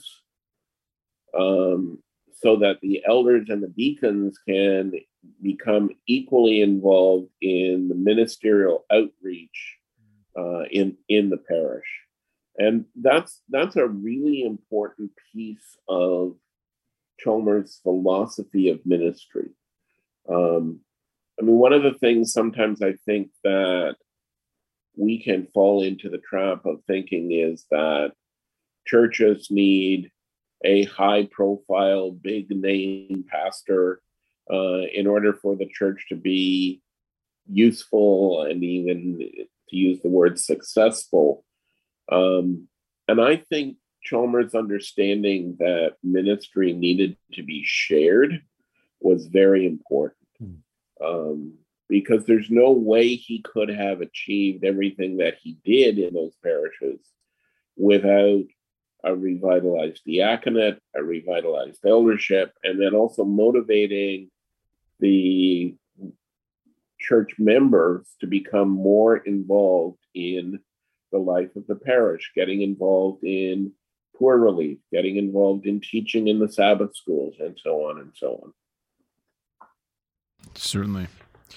um, so that the elders and the deacons can become equally involved in the ministerial outreach uh, in, in the parish. And that's that's a really important piece of Chalmers' philosophy of ministry. Um, I mean, one of the things sometimes I think that we can fall into the trap of thinking is that churches need a high-profile, big-name pastor uh, in order for the church to be useful and even, to use the word, successful. Um, and I think Chalmers' understanding that ministry needed to be shared was very important. Um, because there's no way he could have achieved everything that he did in those parishes without a revitalized diaconate, a revitalized eldership, and then also motivating the church members to become more involved in the life of the parish, getting involved in poor relief, getting involved in teaching in the Sabbath schools, and so on and so on. Certainly.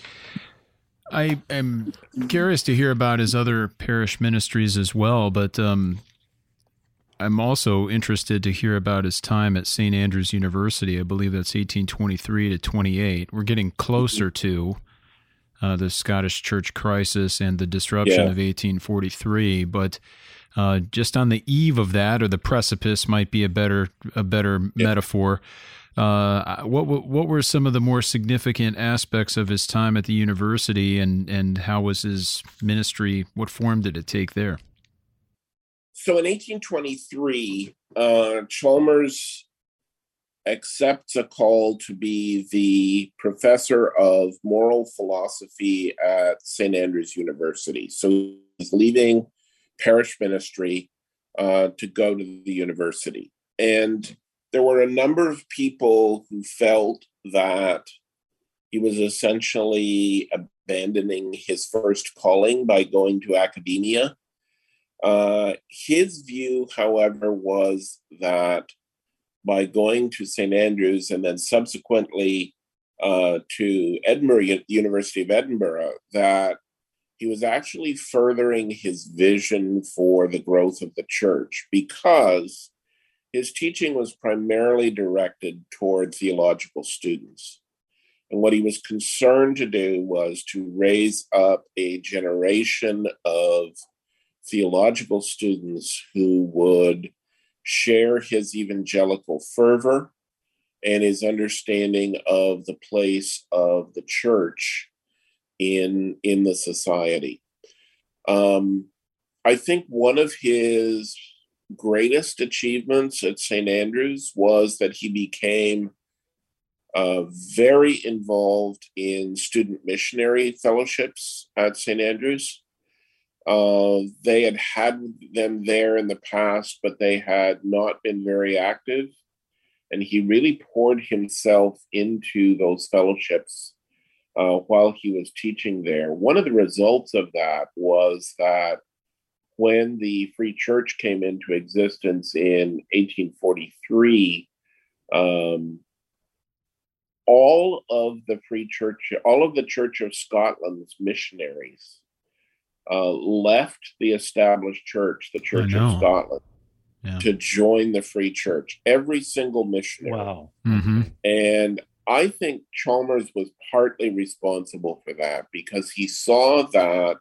I am curious to hear about his other parish ministries as well, but um, I'm also interested to hear about his time at Saint Andrews University. I believe that's eighteen twenty-three to twenty-eight. We're getting closer to uh, the Scottish Church crisis and the disruption Yeah. of eighteen forty-three, but uh, just on the eve of that, or the precipice might be a better a better Yeah. metaphor. Uh, what what were some of the more significant aspects of his time at the university, and, and how was his ministry? What form did it take there? So in eighteen twenty-three, uh, Chalmers accepts a call to be the professor of moral philosophy at Saint Andrews University. So he's leaving parish ministry uh, to go to the university. And there were a number of people who felt that he was essentially abandoning his first calling by going to academia. Uh, his view, however, was that by going to Saint Andrews and then subsequently uh, to Edinburgh, the University of Edinburgh, that he was actually furthering his vision for the growth of the church, because his teaching was primarily directed toward theological students. And what he was concerned to do was to raise up a generation of theological students who would share his evangelical fervor and his understanding of the place of the church in, in the society. Um, I think one of his greatest achievements at Saint Andrews was that he became uh, very involved in student missionary fellowships at Saint Andrews. Uh, they had had them there in the past, but they had not been very active. And he really poured himself into those fellowships uh, while he was teaching there. One of the results of that was that when the Free Church came into existence in eighteen forty-three, um, all of the Free Church, all of the Church of Scotland's missionaries uh, left the established church, the Church of Scotland, yeah. to join the Free Church. Every single missionary. Wow. Mm-hmm. And I think Chalmers was partly responsible for that, because he saw that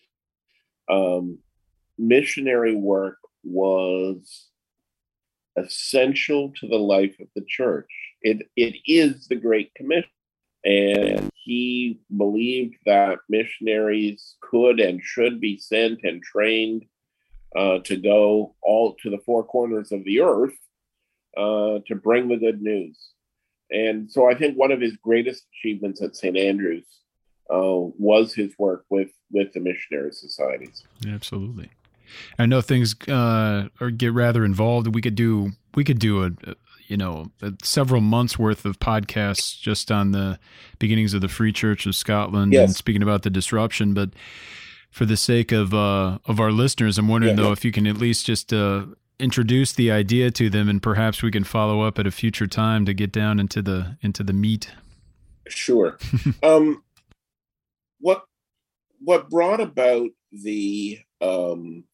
um, missionary work was essential to the life of the church. It it is the Great Commission. And he believed that missionaries could and should be sent and trained uh, to go all to the four corners of the earth uh, to bring the good news. And so I think one of his greatest achievements at Saint Andrews uh, was his work with, with the missionary societies. Absolutely. I know things uh, or get rather involved. We could do we could do a, a you know a, several months worth of podcasts just on the beginnings of the Free Church of Scotland, yes. and speaking about the disruption. But for the sake of uh, of our listeners, I'm wondering yeah, though yeah. if you can at least just uh, introduce the idea to them, and perhaps we can follow up at a future time to get down into the into the meat. Sure. um, what what brought about the um,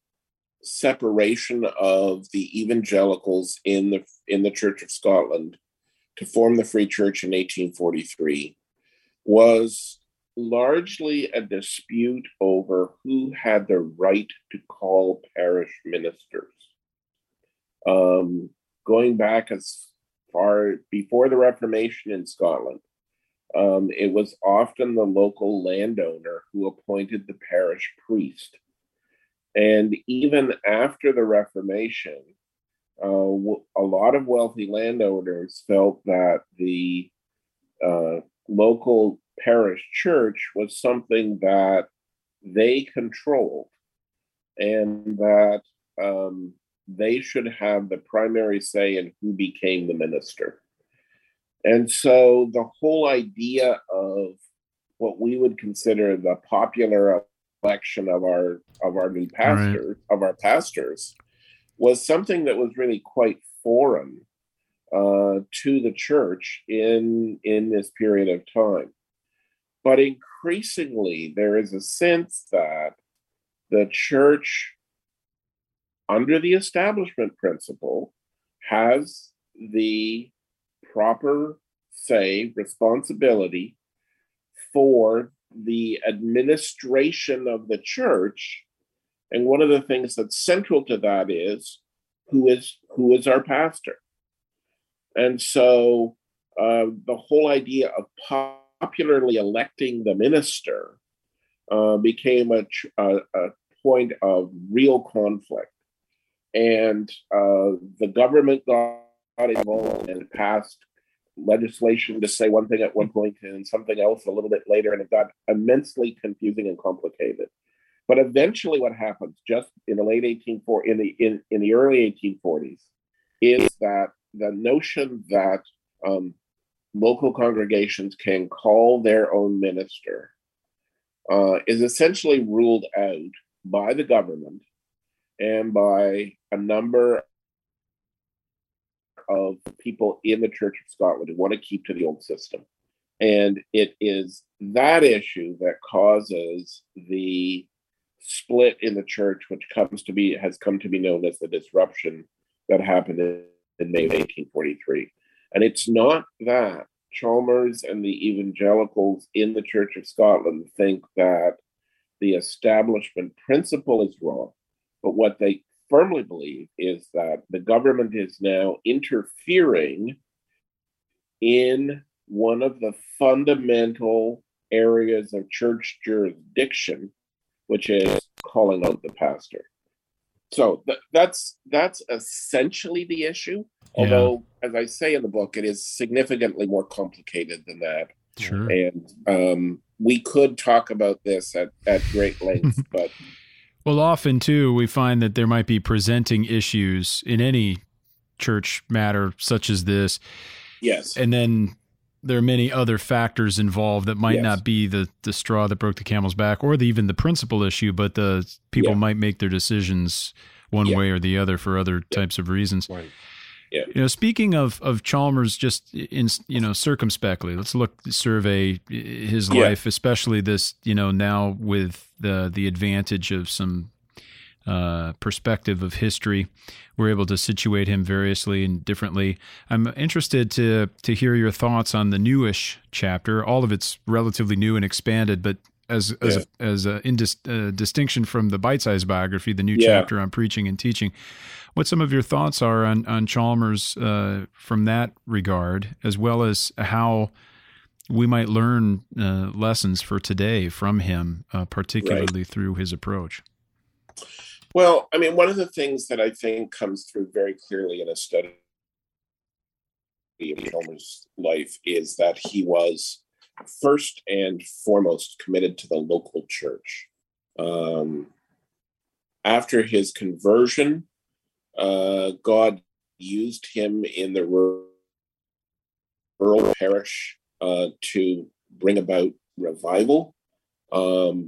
separation of the evangelicals in the in the Church of Scotland to form the Free Church in eighteen forty-three was largely a dispute over who had the right to call parish ministers. Um, going back as far before the Reformation in Scotland, um, it was often the local landowner who appointed the parish priest. And even after the Reformation, uh, a lot of wealthy landowners felt that the uh, local parish church was something that they controlled, and that um, they should have the primary say in who became the minister. And so the whole idea of what we would consider the popular election of our of our new pastors right. of our pastors was something that was really quite foreign uh, to the church in in this period of time. But increasingly, there is a sense that the church, under the establishment principle, has the proper say, responsibility for the administration of the church. And one of the things that's central to that is who is who is our pastor. And so uh, the whole idea of popularly electing the minister uh, became a, a, a point of real conflict. And uh, the government got involved and passed legislation to say one thing at one point and something else a little bit later, and it got immensely confusing and complicated. But eventually what happens just in the late eighteen forties, in the in, in the early eighteen forties, is that the notion that um, local congregations can call their own minister uh, is essentially ruled out by the government and by a number of people in the Church of Scotland who want to keep to the old system. And it is that issue that causes the split in the church, which comes to be has come to be known as the disruption that happened in, in May of eighteen forty-three. And it's not that Chalmers and the evangelicals in the Church of Scotland think that the establishment principle is wrong, but what they firmly believe is that the government is now interfering in one of the fundamental areas of church jurisdiction, which is calling out the pastor. So th- that's that's essentially the issue. Yeah. Although, as I say in the book, it is significantly more complicated than that. Sure. And um, we could talk about this at, at great length, but well, often too, we find that there might be presenting issues in any church matter such as this. Yes. And then there are many other factors involved that might Yes. not be the, the straw that broke the camel's back, or the, even the principal issue, but the people Yeah. might make their decisions one Yeah. way or the other for other Yeah. types of reasons. Right. Yeah. You know, speaking of, of Chalmers, just in, you know, circumspectly, let's look, survey his Yeah. life, especially this, you know, now with the, the advantage of some uh, perspective of history, we're able to situate him variously and differently. I'm interested to, to hear your thoughts on the newish chapter. All of it's relatively new and expanded, but as, as, Yeah. a, as a, in dis, uh, distinction from the bite-sized biography, the new Yeah. chapter on preaching and teaching, what some of your thoughts are on, on Chalmers uh, from that regard, as well as how we might learn uh, lessons for today from him, uh, particularly Right. through his approach. Well, I mean, one of the things that I think comes through very clearly in a study of Chalmers' life is that he was first and foremost committed to the local church. Um, after his conversion, uh, God used him in the rural parish uh, to bring about revival. Um,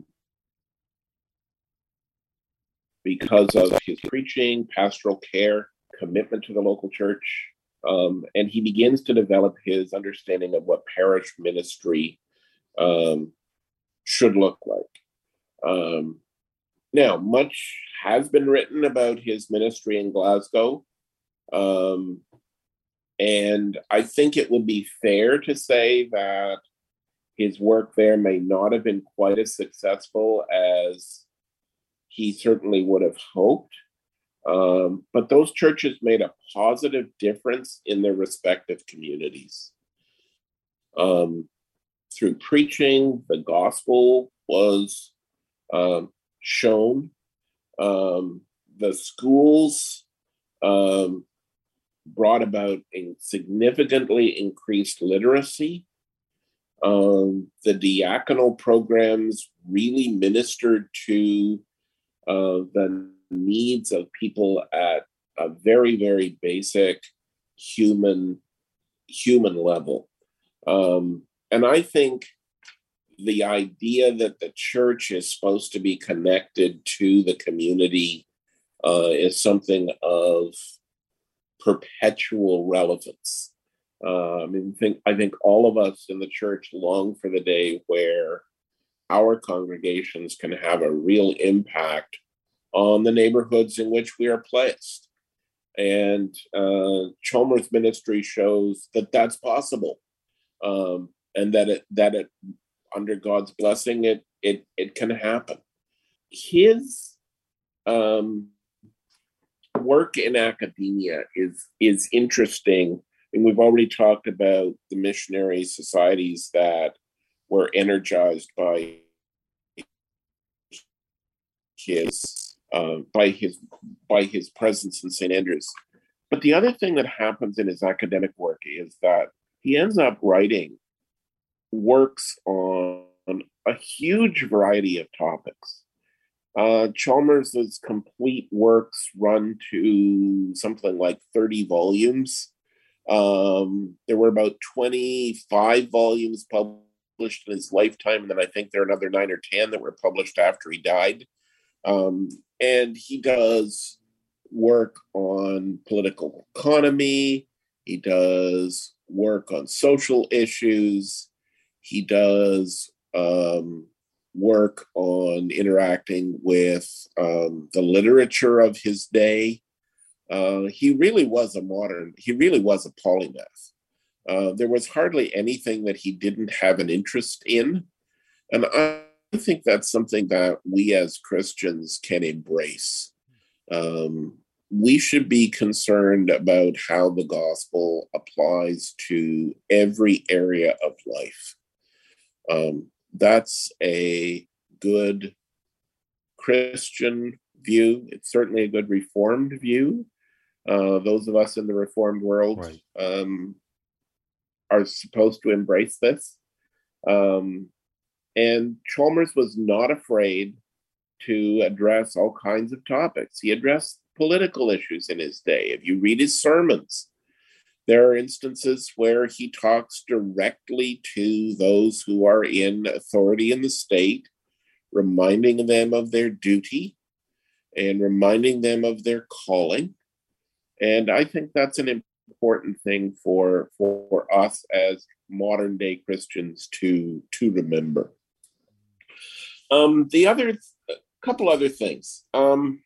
because of his preaching, pastoral care, commitment to the local church. Um, and he begins to develop his understanding of what parish ministry um, should look like. Um, now, much has been written about his ministry in Glasgow. Um, and I think it would be fair to say that his work there may not have been quite as successful as he certainly would have hoped. Um, but those churches made a positive difference in their respective communities. Um, through preaching, the gospel was um, shown. Um, the schools um, brought about a significantly increased literacy. Um, the diaconal programs really ministered to uh, the needs of people at a very, very basic human human level. Um, and I think the idea that the church is supposed to be connected to the community uh, is something of perpetual relevance. Uh, I mean, think, I think all of us in the church long for the day where our congregations can have a real impact on the neighborhoods in which we are placed. And uh, Chalmers' ministry shows that that's possible, um, and that it that it under God's blessing it it it can happen. His um, work in academia is is interesting, and we've already talked about the missionary societies that were energized by his. Uh, by his by his presence in Saint Andrews. But the other thing that happens in his academic work is that he ends up writing works on a huge variety of topics. Uh, Chalmers' complete works run to something like thirty volumes. Um, there were about twenty-five volumes published in his lifetime, and then I think there are another nine or ten that were published after he died. Um, and he does work on political economy. He does work on social issues. He does um, work on interacting with um, the literature of his day. Uh, he really was a modern, he really was a polymath. Uh, there was hardly anything that he didn't have an interest in. And I think that's something that we as Christians can embrace. Um, we should be concerned about how the gospel applies to every area of life. Um, that's a good Christian view. It's certainly a good Reformed view. Uh, those of us in the Reformed world Right. um, are supposed to embrace this. Um, and Chalmers was not afraid to address all kinds of topics. He addressed political issues in his day. If you read his sermons, there are instances where he talks directly to those who are in authority in the state, reminding them of their duty and reminding them of their calling. And I think that's an important thing for, for us as modern day Christians to, to remember. Um, the other, a couple other things. Um,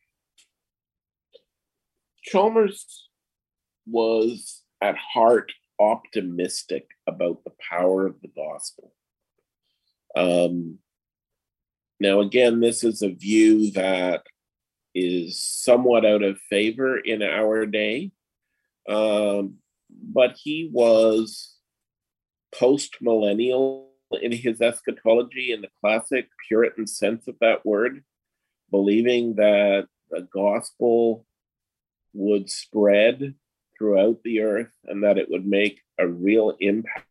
Chalmers was at heart optimistic about the power of the gospel. Um, now, again, this is a view that is somewhat out of favor in our day, um, but he was post-millennial in his eschatology in the classic Puritan sense of that word, believing that the gospel would spread throughout the earth and that it would make a real impact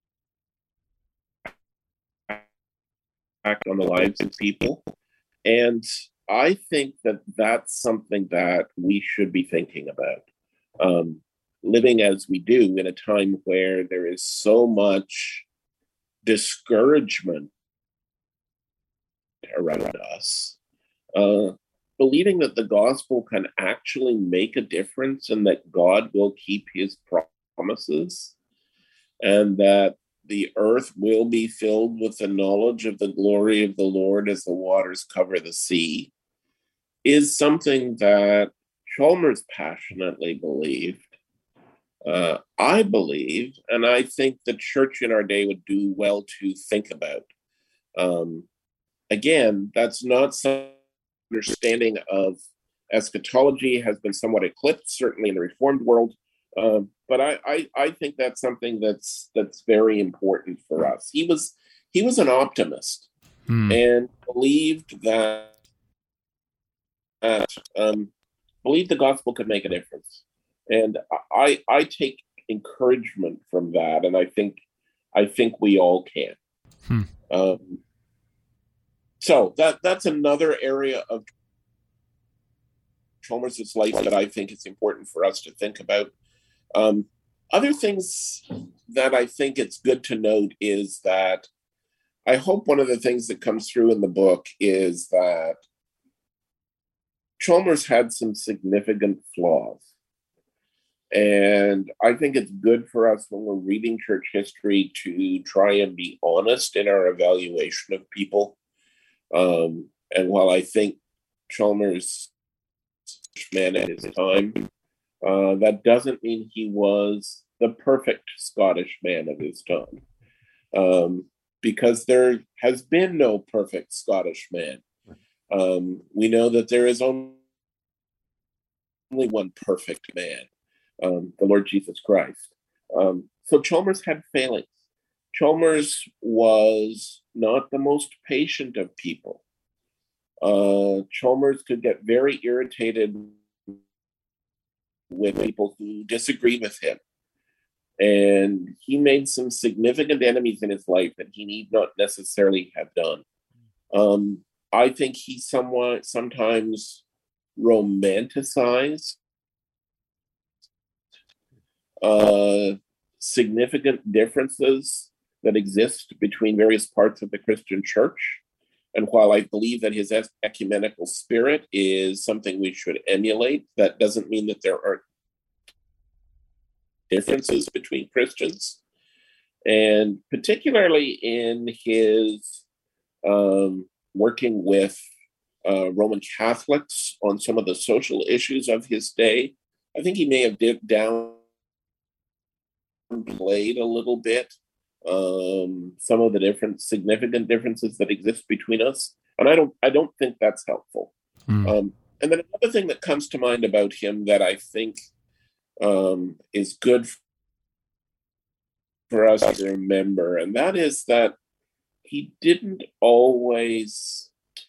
on the lives of people. And I think that that's something that we should be thinking about. Um, living as we do in a time where there is so much discouragement around us, uh, believing that the gospel can actually make a difference and that God will keep his promises and that the earth will be filled with the knowledge of the glory of the Lord as the waters cover the sea is something that Chalmers passionately believed. Uh, I believe, and I think the church in our day would do well to think about. Um, again, that's not some understanding of eschatology has been somewhat eclipsed, certainly in the Reformed world. Um, but I, I, I think that's something that's that's very important for us. He was he was an optimist hmm. and believed that uh, um, believed the gospel could make a difference. And I I take encouragement from that, and I think I think we all can. Hmm. Um, so that that's another area of Chalmers' life that I think is important for us to think about. Um, other things that I think it's good to note is that I hope one of the things that comes through in the book is that Chalmers had some significant flaws. And I think it's good for us when we're reading church history to try and be honest in our evaluation of people. Um, and while I think Chalmers man at his time, uh, that doesn't mean he was the perfect Scottish man of his time, um, because there has been no perfect Scottish man. Um, we know that there is only one perfect man, um, the Lord Jesus Christ. Um, so Chalmers had failings. Chalmers was not the most patient of people. Uh, Chalmers could get very irritated with people who disagreed with him. And he made some significant enemies in his life that he need not necessarily have done. Um, I think he somewhat sometimes romanticized uh, significant differences that exist between various parts of the Christian church. And while I believe that his ecumenical spirit is something we should emulate, that doesn't mean that there aren't differences between Christians. And particularly in his um, working with uh, Roman Catholics on some of the social issues of his day, I think he may have dipped down, played a little bit um, some of the different significant differences that exist between us, and I don't I don't think that's helpful. Mm. Um, and then another thing that comes to mind about him that I think um, is good for us to remember, and that is that he didn't always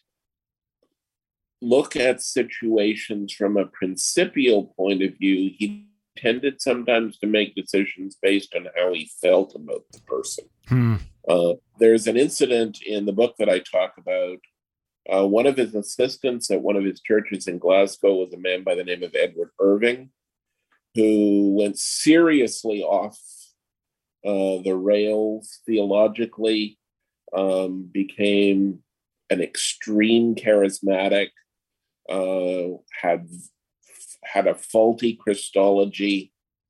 look at situations from a principial point of view. He tended sometimes to make decisions based on how he felt about the person. Hmm. Uh, there's an incident in the book that I talk about. Uh, one of his assistants at one of his churches in Glasgow was a man by the name of Edward Irving, who went seriously off uh, the rails theologically, um, became an extreme charismatic, uh, had had a faulty Christology,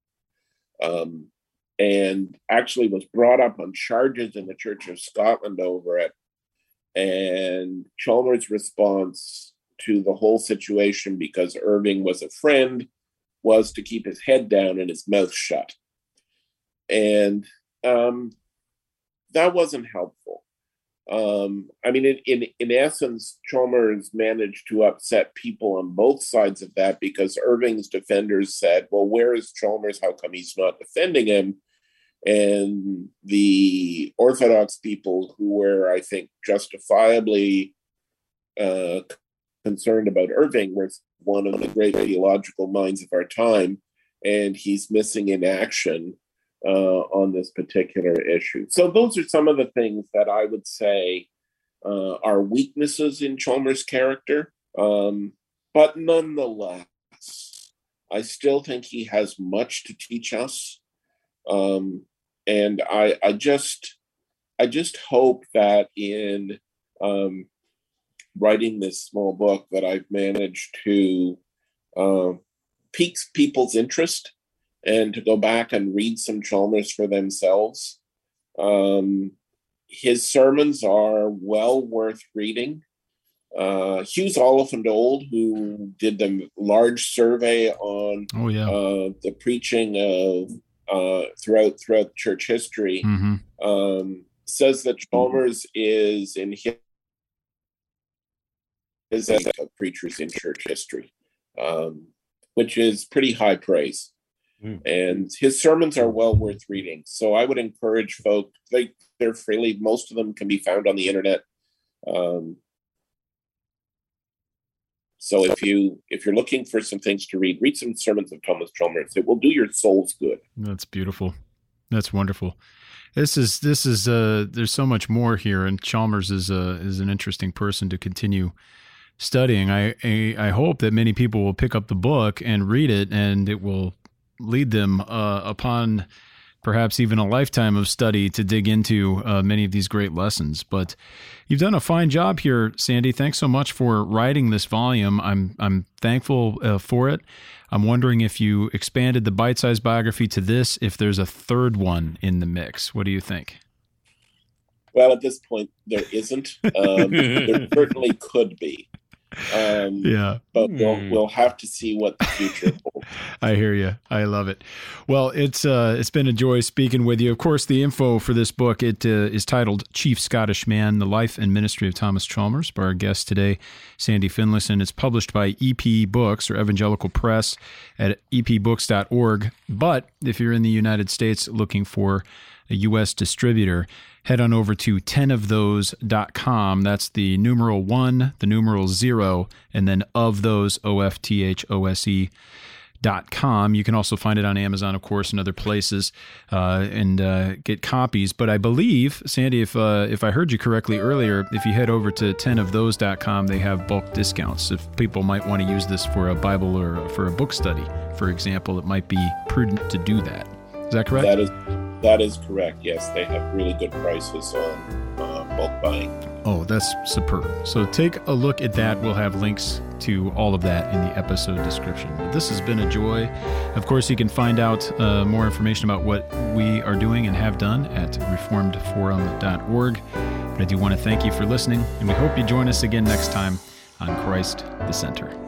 um, and actually was brought up on charges in the Church of Scotland over it. And Chalmers' response to the whole situation, because Irving was a friend, was to keep his head down and his mouth shut. And um, that wasn't helpful. Um, I mean, in, in, in essence, Chalmers managed to upset people on both sides of that, because Irving's defenders said, well, where is Chalmers? How come he's not defending him? And the Orthodox people, who were, I think, justifiably uh, concerned about Irving, were one of the great theological minds of our time, and he's missing in action Uh, on this particular issue. So those are some of the things that I would say uh, are weaknesses in Chalmers' character. Um, but nonetheless, I still think he has much to teach us. Um, and I, I just, I just hope that in um, writing this small book that I've managed to uh, pique people's interest and to go back and read some Chalmers for themselves. Um, his sermons are well worth reading. Uh, Hughes Oliphant-Old, who did the large survey on oh, yeah. uh, the preaching of uh, throughout throughout church history, mm-hmm. um, says that Chalmers is in his, his of preachers in church history, um, which is pretty high praise. And his sermons are well worth reading. So I would encourage folk, they, they're freely, most of them can be found on the internet. Um, so if, you, if you're looking for some things to read, read some sermons of Thomas Chalmers. It will do your souls good. That's beautiful. That's wonderful. This is, this is, uh, there's so much more here, and Chalmers is, uh, is an interesting person to continue studying. I, I, I hope that many people will pick up the book and read it, and it will lead them uh, upon perhaps even a lifetime of study to dig into uh, many of these great lessons. But you've done a fine job here, Sandy. Thanks so much for writing this volume. I'm I'm thankful uh, for it. I'm wondering if you expanded the bite-sized biography to this, if there's a third one in the mix. What do you think? Well, at this point, there isn't. Um, there certainly could be. Um, yeah, but we'll we'll have to see what the future holds. I hear you. I love it. Well, it's uh, it's been a joy speaking with you. Of course, the info for this book, it uh, is titled Chief Scottish Man: The Life and Ministry of Thomas Chalmers, by our guest today, Sandy Finlayson. It's published by E P Books, or Evangelical Press, at e p books dot org. But if you're in the United States looking for a U S distributor, head on over to ten of those dot com. That's the numeral one, the numeral zero, and then of those, O F T H O S E dot com. You can also find it on Amazon, of course, and other places, uh, and uh, get copies. But I believe, Sandy, if uh, if I heard you correctly earlier, if you head over to ten of those dot com, they have bulk discounts. If people might want to use this for a Bible or for a book study, for example, it might be prudent to do that. Is that correct? That is That is correct. Yes, they have really good prices on uh, bulk buying. Oh, that's superb. So take a look at that. We'll have links to all of that in the episode description. But this has been a joy. Of course, you can find out uh, more information about what we are doing and have done at reformed forum dot org. But I do want to thank you for listening, and we hope you join us again next time on Christ the Center.